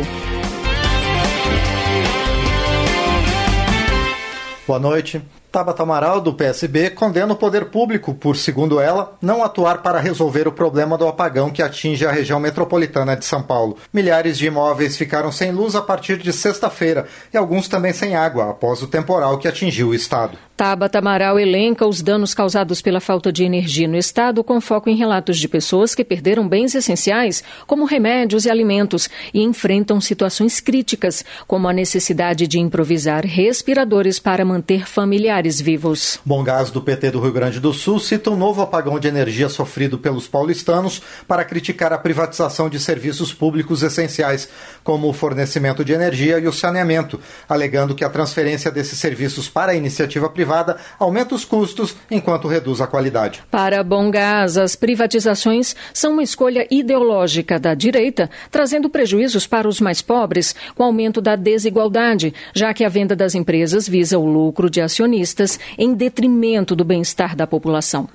Boa noite. Tabata Amaral, do P S B, condena o poder público por, segundo ela, não atuar para resolver o problema do apagão que atinge a região metropolitana de São Paulo. Milhares de imóveis ficaram sem luz a partir de sexta-feira e alguns também sem água após o temporal que atingiu o estado. Tabata Amaral elenca os danos causados pela falta de energia no estado, com foco em relatos de pessoas que perderam bens essenciais, como remédios e alimentos, e enfrentam situações críticas, como a necessidade de improvisar respiradores para manter familiares vivos. Bom Gás, do P T do Rio Grande do Sul, cita um novo apagão de energia sofrido pelos paulistanos para criticar a privatização de serviços públicos essenciais, como o fornecimento de energia e o saneamento, alegando que a transferência desses serviços para a iniciativa privada aumenta os custos enquanto reduz a qualidade. Para Bom Gás, as privatizações são uma escolha ideológica da direita, trazendo prejuízos para os mais pobres, com aumento da desigualdade, já que a venda das empresas visa o lucro de acionistas em detrimento do bem-estar da população.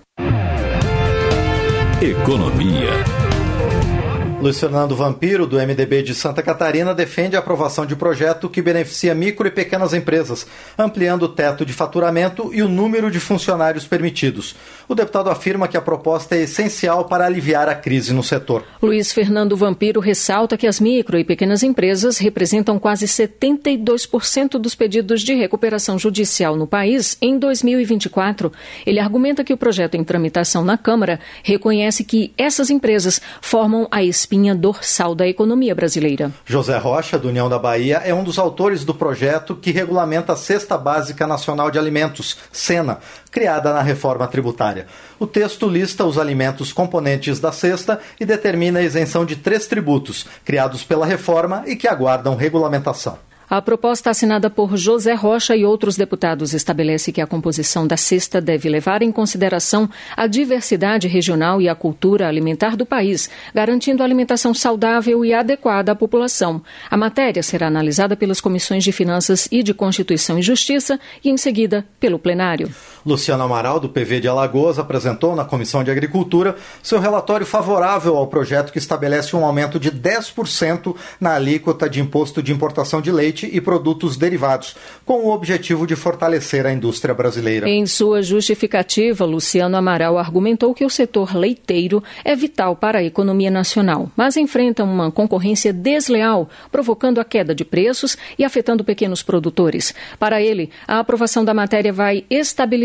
Economia. Luiz Fernando Vampiro, do M D B de Santa Catarina, defende a aprovação de projeto que beneficia micro e pequenas empresas, ampliando o teto de faturamento e o número de funcionários permitidos. O deputado afirma que a proposta é essencial para aliviar a crise no setor. Luiz Fernando Vampiro ressalta que as micro e pequenas empresas representam quase setenta e dois por cento dos pedidos de recuperação judicial no país em dois mil e vinte e quatro. Ele argumenta que o projeto em tramitação na Câmara reconhece que essas empresas formam a espinha dorsal da economia brasileira. José Rocha, do União da Bahia, é um dos autores do projeto que regulamenta a Cesta Básica Nacional de Alimentos, Cena, criada na reforma tributária. O texto lista os alimentos componentes da cesta e determina a isenção de três tributos, criados pela reforma e que aguardam regulamentação. A proposta assinada por José Rocha e outros deputados estabelece que a composição da cesta deve levar em consideração a diversidade regional e a cultura alimentar do país, garantindo alimentação saudável e adequada à população. A matéria será analisada pelas comissões de Finanças e de Constituição e Justiça e, em seguida, pelo plenário. Luciano Amaral, do P V de Alagoas, apresentou na Comissão de Agricultura seu relatório favorável ao projeto que estabelece um aumento de dez por cento na alíquota de imposto de importação de leite e produtos derivados, com o objetivo de fortalecer a indústria brasileira. Em sua justificativa, Luciano Amaral argumentou que o setor leiteiro é vital para a economia nacional, mas enfrenta uma concorrência desleal, provocando a queda de preços e afetando pequenos produtores. Para ele, a aprovação da matéria vai estabilizar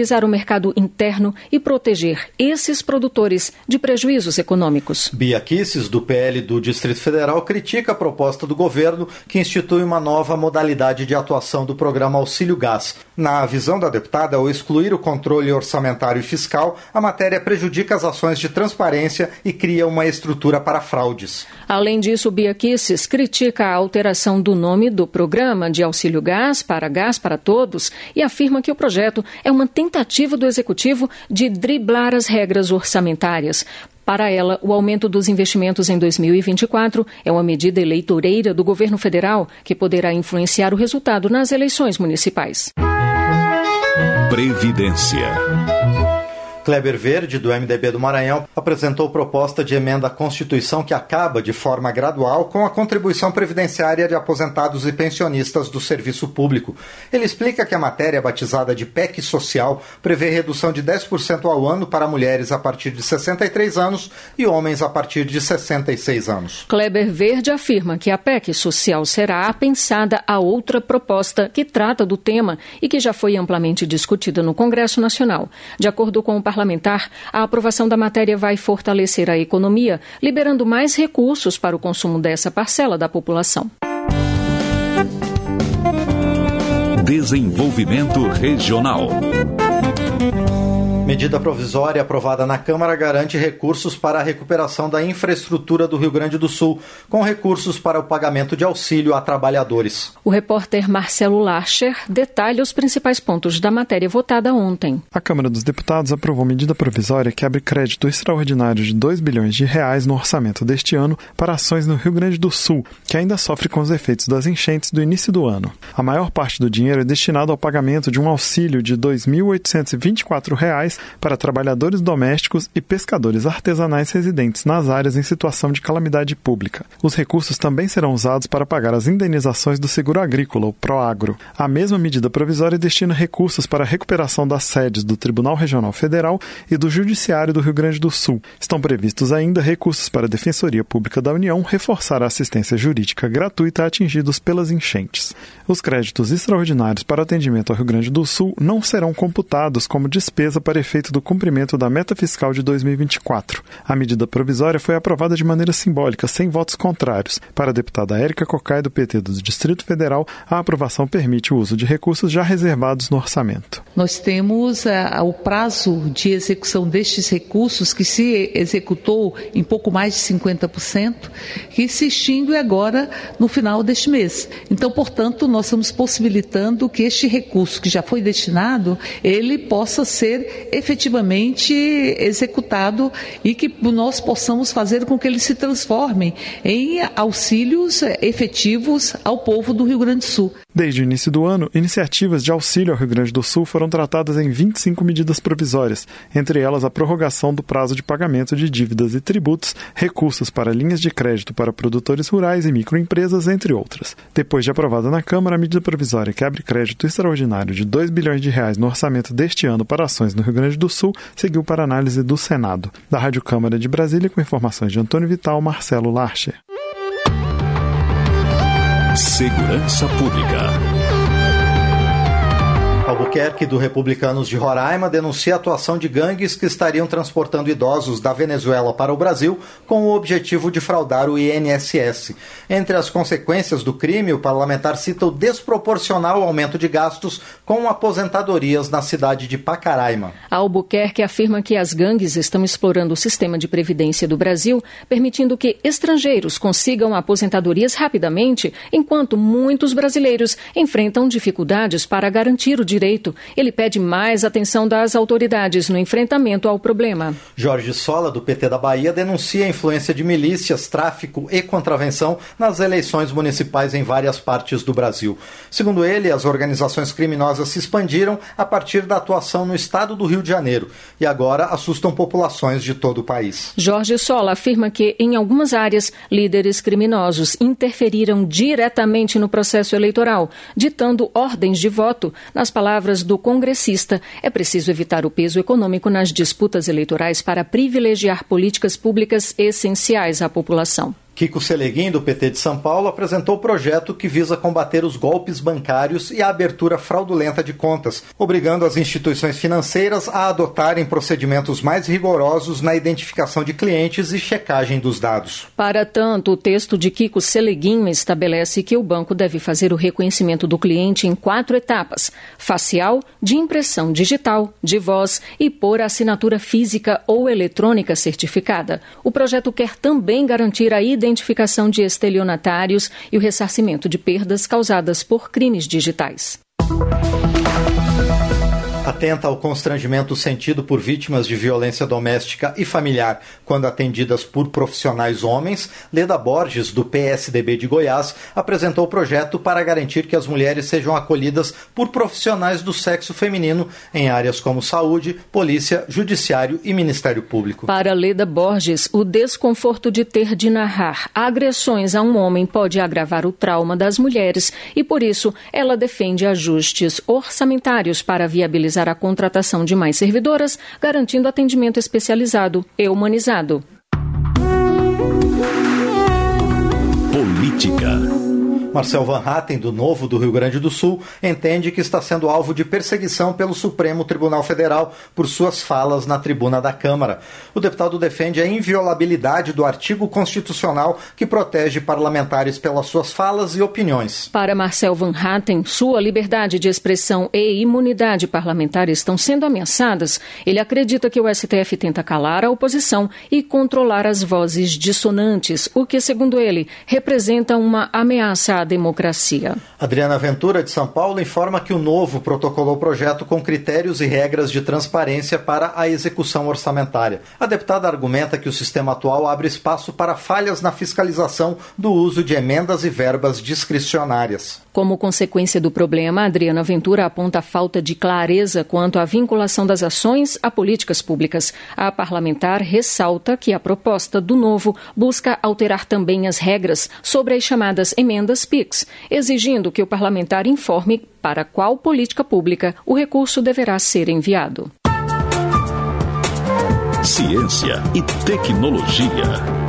estabilizar o mercado interno e proteger esses produtores de prejuízos econômicos. Bia Kicis, do P L do Distrito Federal, critica a proposta do governo que institui uma nova modalidade de atuação do programa Auxílio Gás. Na visão da deputada, ao excluir o controle orçamentário e fiscal, a matéria prejudica as ações de transparência e cria uma estrutura para fraudes. Além disso, Bia Kicis critica a alteração do nome do programa de Auxílio Gás para Gás para Todos e afirma que o projeto é uma tentativa do Executivo de driblar as regras orçamentárias. Para ela, o aumento dos investimentos em dois mil e vinte e quatro é uma medida eleitoreira do governo federal que poderá influenciar o resultado nas eleições municipais. Previdência. Kleber Verde, do M D B do Maranhão, apresentou proposta de emenda à Constituição que acaba de forma gradual com a contribuição previdenciária de aposentados e pensionistas do serviço público. Ele explica que a matéria, batizada de P E C Social, prevê redução de dez por cento ao ano para mulheres a partir de sessenta e três anos e homens a partir de sessenta e seis anos. Kleber Verde afirma que a P E C Social será apensada a outra proposta que trata do tema e que já foi amplamente discutida no Congresso Nacional. De acordo com o parlamentar, a aprovação da matéria vai fortalecer a economia, liberando mais recursos para o consumo dessa parcela da população. Desenvolvimento Regional. Medida provisória aprovada na Câmara garante recursos para a recuperação da infraestrutura do Rio Grande do Sul, com recursos para o pagamento de auxílio a trabalhadores. O repórter Marcelo Larcher detalha os principais pontos da matéria votada ontem. A Câmara dos Deputados aprovou medida provisória que abre crédito extraordinário de dois bilhões de reais no orçamento deste ano para ações no Rio Grande do Sul, que ainda sofre com os efeitos das enchentes do início do ano. A maior parte do dinheiro é destinado ao pagamento de um auxílio de dois mil oitocentos e vinte e quatro reais para trabalhadores domésticos e pescadores artesanais residentes nas áreas em situação de calamidade pública. Os recursos também serão usados para pagar as indenizações do seguro agrícola, o Proagro. A mesma medida provisória destina recursos para a recuperação das sedes do Tribunal Regional Federal e do Judiciário do Rio Grande do Sul. Estão previstos ainda recursos para a Defensoria Pública da União reforçar a assistência jurídica gratuita a atingidos pelas enchentes. Os créditos extraordinários para atendimento ao Rio Grande do Sul não serão computados como despesa para efeito do cumprimento da meta fiscal de dois mil e vinte e quatro. A medida provisória foi aprovada de maneira simbólica, sem votos contrários. Para a deputada Érica Cocai, do P T do Distrito Federal, a aprovação permite o uso de recursos já reservados no orçamento. Nós temos uh, o prazo de execução destes recursos, que se executou em pouco mais de cinquenta por cento, que se extingue agora no final deste mês. Então, portanto, nós estamos possibilitando que este recurso que já foi destinado, ele possa ser efetivamente executado e que nós possamos fazer com que eles se transformem em auxílios efetivos ao povo do Rio Grande do Sul. Desde o início do ano, iniciativas de auxílio ao Rio Grande do Sul foram tratadas em vinte e cinco medidas provisórias, entre elas a prorrogação do prazo de pagamento de dívidas e tributos, recursos para linhas de crédito para produtores rurais e microempresas, entre outras. Depois de aprovada na Câmara, a medida provisória que abre crédito extraordinário de dois bilhões de reais no orçamento deste ano para ações no Rio Grande do Sul seguiu para análise do Senado. Da Rádio Câmara de Brasília, com informações de Antônio Vital, Marcelo Larcher. Segurança Pública. Albuquerque, do Republicanos de Roraima, denuncia a atuação de gangues que estariam transportando idosos da Venezuela para o Brasil com o objetivo de fraudar o I N S S. Entre as consequências do crime, o parlamentar cita o desproporcional aumento de gastos com aposentadorias na cidade de Pacaraima. Albuquerque afirma que as gangues estão explorando o sistema de previdência do Brasil, permitindo que estrangeiros consigam aposentadorias rapidamente, enquanto muitos brasileiros enfrentam dificuldades para garantir o direito. Ele pede mais atenção das autoridades no enfrentamento ao problema. Jorge Sola, do P T da Bahia, denuncia a influência de milícias, tráfico e contravenção nas eleições municipais em várias partes do Brasil. Segundo ele, as organizações criminosas se expandiram a partir da atuação no estado do Rio de Janeiro e agora assustam populações de todo o país. Jorge Sola afirma que, em algumas áreas, líderes criminosos interferiram diretamente no processo eleitoral, ditando ordens de voto. Nas palavras do congressista, é preciso evitar o peso econômico nas disputas eleitorais para privilegiar políticas públicas essenciais à população. Kiko Seleguin, do P T de São Paulo, apresentou o projeto que visa combater os golpes bancários e a abertura fraudulenta de contas, obrigando as instituições financeiras a adotarem procedimentos mais rigorosos na identificação de clientes e checagem dos dados. Para tanto, o texto de Kiko Seleguin estabelece que o banco deve fazer o reconhecimento do cliente em quatro etapas: facial, de impressão digital, de voz e por assinatura física ou eletrônica certificada. O projeto quer também garantir a identificação de estelionatários e o ressarcimento de perdas causadas por crimes digitais. Atenta ao constrangimento sentido por vítimas de violência doméstica e familiar quando atendidas por profissionais homens, Leda Borges, do P S D B de Goiás, apresentou o projeto para garantir que as mulheres sejam acolhidas por profissionais do sexo feminino em áreas como saúde, polícia, judiciário e Ministério Público. Para Leda Borges, o desconforto de ter de narrar agressões a um homem pode agravar o trauma das mulheres e, por isso, ela defende ajustes orçamentários para viabilizar a contratação de mais servidoras, garantindo atendimento especializado e humanizado. Política. Marcel Van Hatten, do Novo do Rio Grande do Sul, entende que está sendo alvo de perseguição pelo Supremo Tribunal Federal por suas falas na tribuna da Câmara. O deputado defende a inviolabilidade do artigo constitucional que protege parlamentares pelas suas falas e opiniões. Para Marcel Van Hatten, sua liberdade de expressão e imunidade parlamentar estão sendo ameaçadas. Ele acredita que o S T F tenta calar a oposição e controlar as vozes dissonantes, o que, segundo ele, representa uma ameaça à democracia. Adriana Ventura, de São Paulo, informa que o Novo protocolou o projeto com critérios e regras de transparência para a execução orçamentária. A deputada argumenta que o sistema atual abre espaço para falhas na fiscalização do uso de emendas e verbas discricionárias. Como consequência do problema, Adriana Ventura aponta a falta de clareza quanto à vinculação das ações a políticas públicas. A parlamentar ressalta que a proposta do Novo busca alterar também as regras sobre as chamadas emendas PIX, exigindo que o parlamentar informe para qual política pública o recurso deverá ser enviado. Ciência e tecnologia.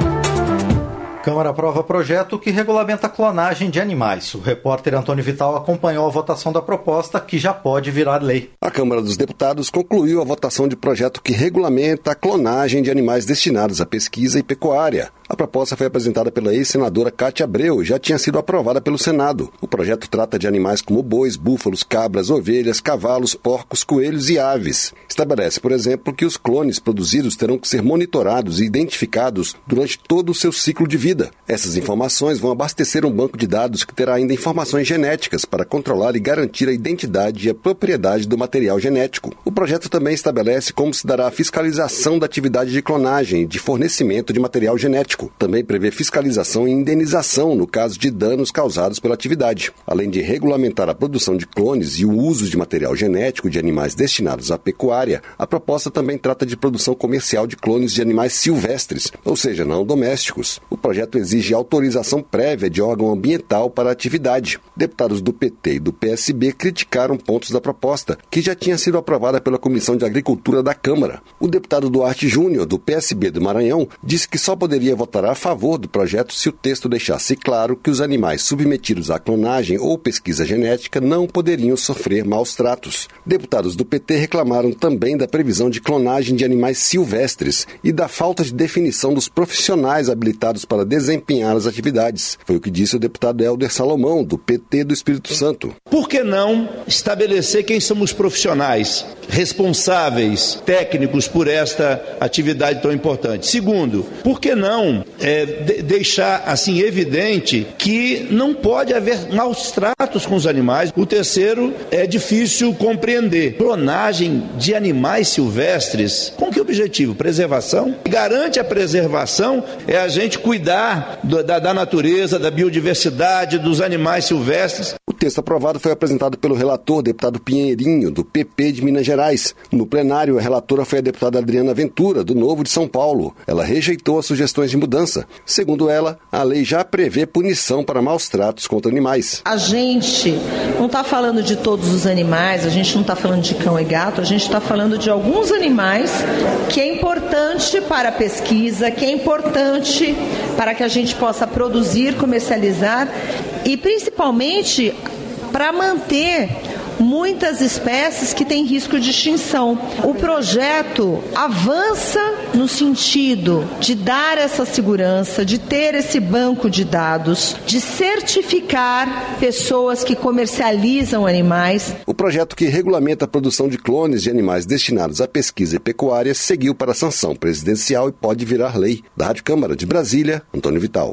Câmara aprova projeto que regulamenta a clonagem de animais. O repórter Antônio Vital acompanhou a votação da proposta, que já pode virar lei. A Câmara dos Deputados concluiu a votação de projeto que regulamenta a clonagem de animais destinados à pesquisa e pecuária. A proposta foi apresentada pela ex-senadora Cátia Abreu e já tinha sido aprovada pelo Senado. O projeto trata de animais como bois, búfalos, cabras, ovelhas, cavalos, porcos, coelhos e aves. Estabelece, por exemplo, que os clones produzidos terão que ser monitorados e identificados durante todo o seu ciclo de vida. Essas informações vão abastecer um banco de dados que terá ainda informações genéticas para controlar e garantir a identidade e a propriedade do material genético. O projeto também estabelece como se dará a fiscalização da atividade de clonagem e de fornecimento de material genético. Também prevê fiscalização e indenização no caso de danos causados pela atividade. Além de regulamentar a produção de clones e o uso de material genético de animais destinados à pecuária, a proposta também trata de produção comercial de clones de animais silvestres, ou seja, não domésticos. O projeto exige autorização prévia de órgão ambiental para a atividade. Deputados do P T e do P S B criticaram pontos da proposta, que já tinha sido aprovada pela Comissão de Agricultura da Câmara. O deputado Duarte Júnior, do P S B do Maranhão, disse que só poderia votar a favor do projeto se o texto deixasse claro que os animais submetidos à clonagem ou pesquisa genética não poderiam sofrer maus tratos. Deputados do P T reclamaram também da previsão de clonagem de animais silvestres e da falta de definição dos profissionais habilitados para desempenhar as atividades. Foi o que disse o deputado Helder Salomão, do P T do Espírito Santo. Por que não estabelecer quem são os profissionais responsáveis, técnicos por esta atividade tão importante? Segundo, por que não é, de, deixar assim evidente que não pode haver maus tratos com os animais? O terceiro, é difícil compreender. Clonagem de animais silvestres, com que objetivo? Preservação? Garante a preservação é a gente cuidar do, da, da natureza, da biodiversidade, dos animais silvestres. O texto aprovado foi apresentado pelo relator, deputado Pinheirinho, do P P de Minas Gerais. No plenário, a relatora foi a deputada Adriana Ventura, do Novo de São Paulo. Ela rejeitou as sugestões de mudança. Segundo ela, a lei já prevê punição para maus tratos contra animais. A gente não está falando de todos os animais, a gente não está falando de cão e gato, a gente está falando de alguns animais que é importante para a pesquisa, que é importante para que a gente possa produzir, comercializar e principalmente para manter muitas espécies que têm risco de extinção. O projeto avança no sentido de dar essa segurança, de ter esse banco de dados, de certificar pessoas que comercializam animais. O projeto que regulamenta a produção de clones de animais destinados à pesquisa e pecuária seguiu para a sanção presidencial e pode virar lei. Da Rádio Câmara de Brasília, Antônio Vital.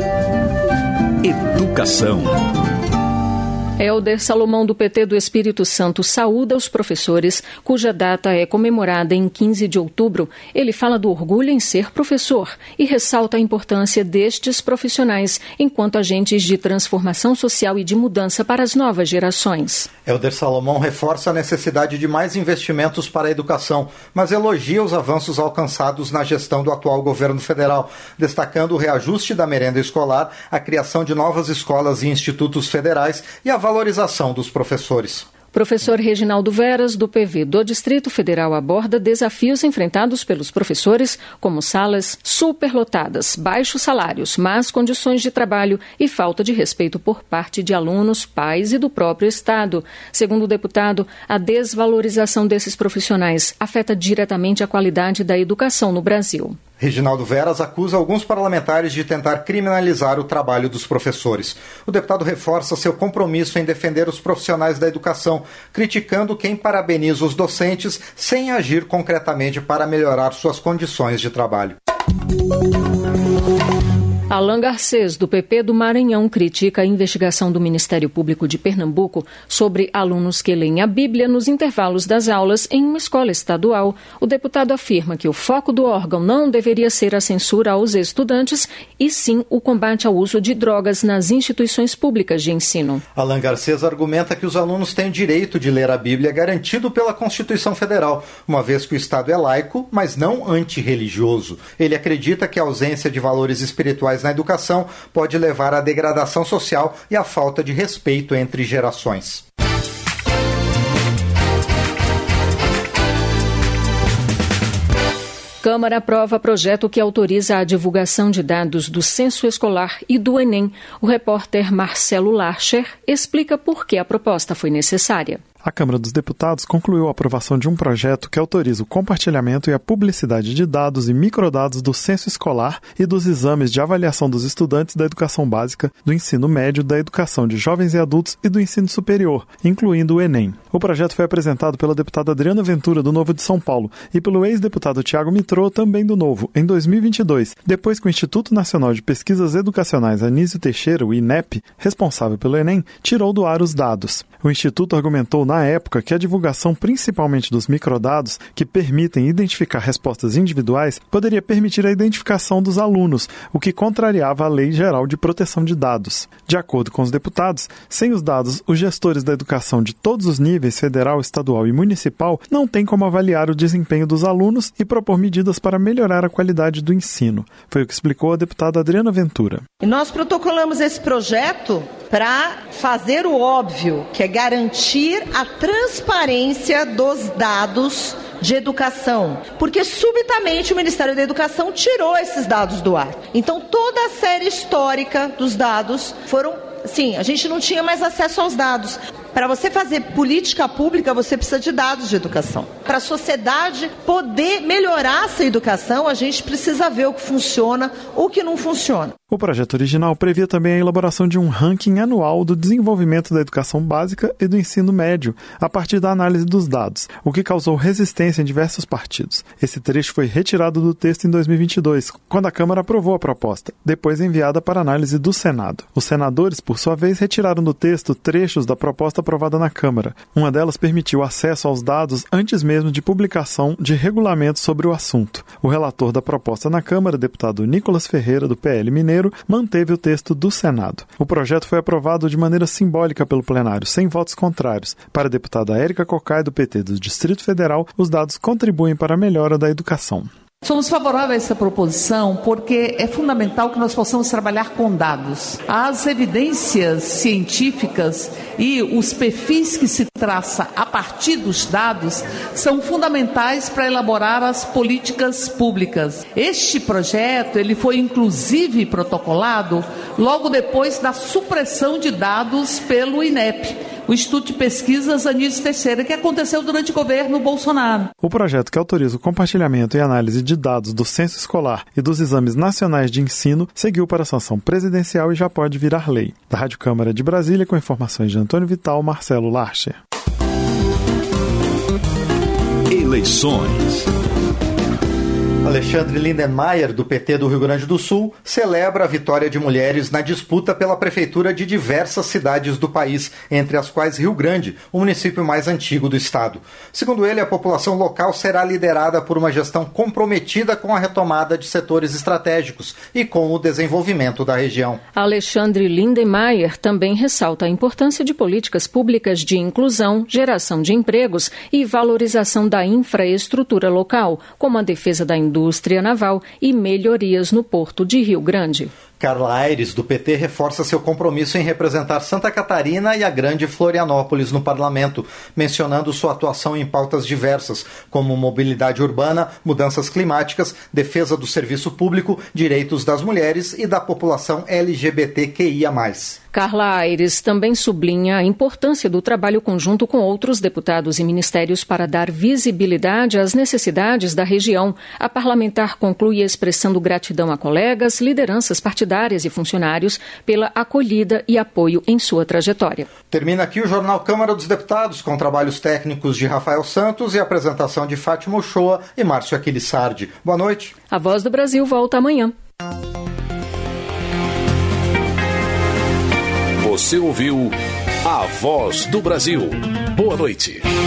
Educação. Helder Salomão, do P T do Espírito Santo, saúda os professores, cuja data é comemorada em quinze de outubro. Ele fala do orgulho em ser professor e ressalta a importância destes profissionais enquanto agentes de transformação social e de mudança para as novas gerações. Helder Salomão reforça a necessidade de mais investimentos para a educação, mas elogia os avanços alcançados na gestão do atual governo federal, destacando o reajuste da merenda escolar, a criação de novas escolas e institutos federais e a valorização dos professores. Professor Reginaldo Veras, do P V do Distrito Federal, aborda desafios enfrentados pelos professores, como salas superlotadas, baixos salários, más condições de trabalho e falta de respeito por parte de alunos, pais e do próprio Estado. Segundo o deputado, a desvalorização desses profissionais afeta diretamente a qualidade da educação no Brasil. Reginaldo Veras acusa alguns parlamentares de tentar criminalizar o trabalho dos professores. O deputado reforça seu compromisso em defender os profissionais da educação, criticando quem parabeniza os docentes sem agir concretamente para melhorar suas condições de trabalho. Alain Garcês, do P P do Maranhão, critica a investigação do Ministério Público de Pernambuco sobre alunos que leem a Bíblia nos intervalos das aulas em uma escola estadual. O deputado afirma que o foco do órgão não deveria ser a censura aos estudantes, e sim o combate ao uso de drogas nas instituições públicas de ensino. Alain Garcês argumenta que os alunos têm direito de ler a Bíblia garantido pela Constituição Federal, uma vez que o Estado é laico, mas não antirreligioso. Ele acredita que a ausência de valores espirituais na educação pode levar à degradação social e à falta de respeito entre gerações. Câmara aprova projeto que autoriza a divulgação de dados do censo escolar e do Enem. O repórter Marcelo Larcher explica por que a proposta foi necessária. A Câmara dos Deputados concluiu a aprovação de um projeto que autoriza o compartilhamento e a publicidade de dados e microdados do censo escolar e dos exames de avaliação dos estudantes da educação básica, do ensino médio, da educação de jovens e adultos e do ensino superior, incluindo o Enem. O projeto foi apresentado pela deputada Adriana Ventura, do Novo de São Paulo, e pelo ex-deputado Tiago Mitrô, também do Novo, em dois mil e vinte e dois, depois que o Instituto Nacional de Pesquisas Educacionais Anísio Teixeira, o I N E P, responsável pelo Enem, tirou do ar os dados. O Instituto argumentou na época que a divulgação principalmente dos microdados, que permitem identificar respostas individuais, poderia permitir a identificação dos alunos, o que contrariava a Lei Geral de Proteção de Dados. De acordo com os deputados, sem os dados, os gestores da educação de todos os níveis, federal, estadual e municipal, não têm como avaliar o desempenho dos alunos e propor medidas para melhorar a qualidade do ensino. Foi o que explicou a deputada Adriana Ventura. E nós protocolamos esse projeto para fazer o óbvio, que é garantir a transparência dos dados de educação, porque subitamente o Ministério da Educação tirou esses dados do ar. Então toda a série histórica dos dados foram, sim, a gente não tinha mais acesso aos dados. Para você fazer política pública, você precisa de dados de educação. Para a sociedade poder melhorar essa educação, a gente precisa ver o que funciona, o que não funciona. O projeto original previa também a elaboração de um ranking anual do desenvolvimento da educação básica e do ensino médio, a partir da análise dos dados, o que causou resistência em diversos partidos. Esse trecho foi retirado do texto em dois mil e vinte e dois, quando a Câmara aprovou a proposta, depois enviada para análise do Senado. Os senadores, por sua vez, retiraram do texto trechos da proposta aprovada na Câmara. Uma delas permitiu acesso aos dados antes mesmo de publicação de regulamentos sobre o assunto. O relator da proposta na Câmara, deputado Nicolas Ferreira, do P L Mineiro, manteve o texto do Senado. O projeto foi aprovado de maneira simbólica pelo plenário, sem votos contrários. Para a deputada Érica Cocai, do P T do Distrito Federal, os dados contribuem para a melhora da educação. Somos favoráveis a essa proposição porque é fundamental que nós possamos trabalhar com dados. As evidências científicas e os perfis que se traça a partir dos dados são fundamentais para elaborar as políticas públicas. Este projeto ele foi inclusive protocolado logo depois da supressão de dados pelo I N E P, o Instituto de Pesquisas Anísio Teixeira, que aconteceu durante o governo Bolsonaro. O projeto que autoriza o compartilhamento e análise de dados do censo escolar e dos exames nacionais de ensino seguiu para a sanção presidencial e já pode virar lei. Da Rádio Câmara de Brasília, com informações de Antônio Vital, Marcelo Larcher. Eleições. Alexandre Lindenmayer, do P T do Rio Grande do Sul, celebra a vitória de mulheres na disputa pela prefeitura de diversas cidades do país, entre as quais Rio Grande, o município mais antigo do estado. Segundo ele, a população local será liderada por uma gestão comprometida com a retomada de setores estratégicos e com o desenvolvimento da região. Alexandre Lindenmayer também ressalta a importância de políticas públicas de inclusão, geração de empregos e valorização da infraestrutura local, como a defesa da indústria indústria naval e melhorias no Porto de Rio Grande. Carla Aires, do P T, reforça seu compromisso em representar Santa Catarina e a Grande Florianópolis no parlamento, mencionando sua atuação em pautas diversas, como mobilidade urbana, mudanças climáticas, defesa do serviço público, direitos das mulheres e da população L G B T Q I A mais. Carla Aires também sublinha a importância do trabalho conjunto com outros deputados e ministérios para dar visibilidade às necessidades da região. A parlamentar conclui expressando gratidão a colegas, lideranças partidárias e funcionários pela acolhida e apoio em sua trajetória. Termina aqui o Jornal Câmara dos Deputados, com trabalhos técnicos de Rafael Santos e apresentação de Fátima Ochoa e Márcio Aquiles Sardi. Boa noite. A Voz do Brasil volta amanhã. Você ouviu A Voz do Brasil. Boa noite.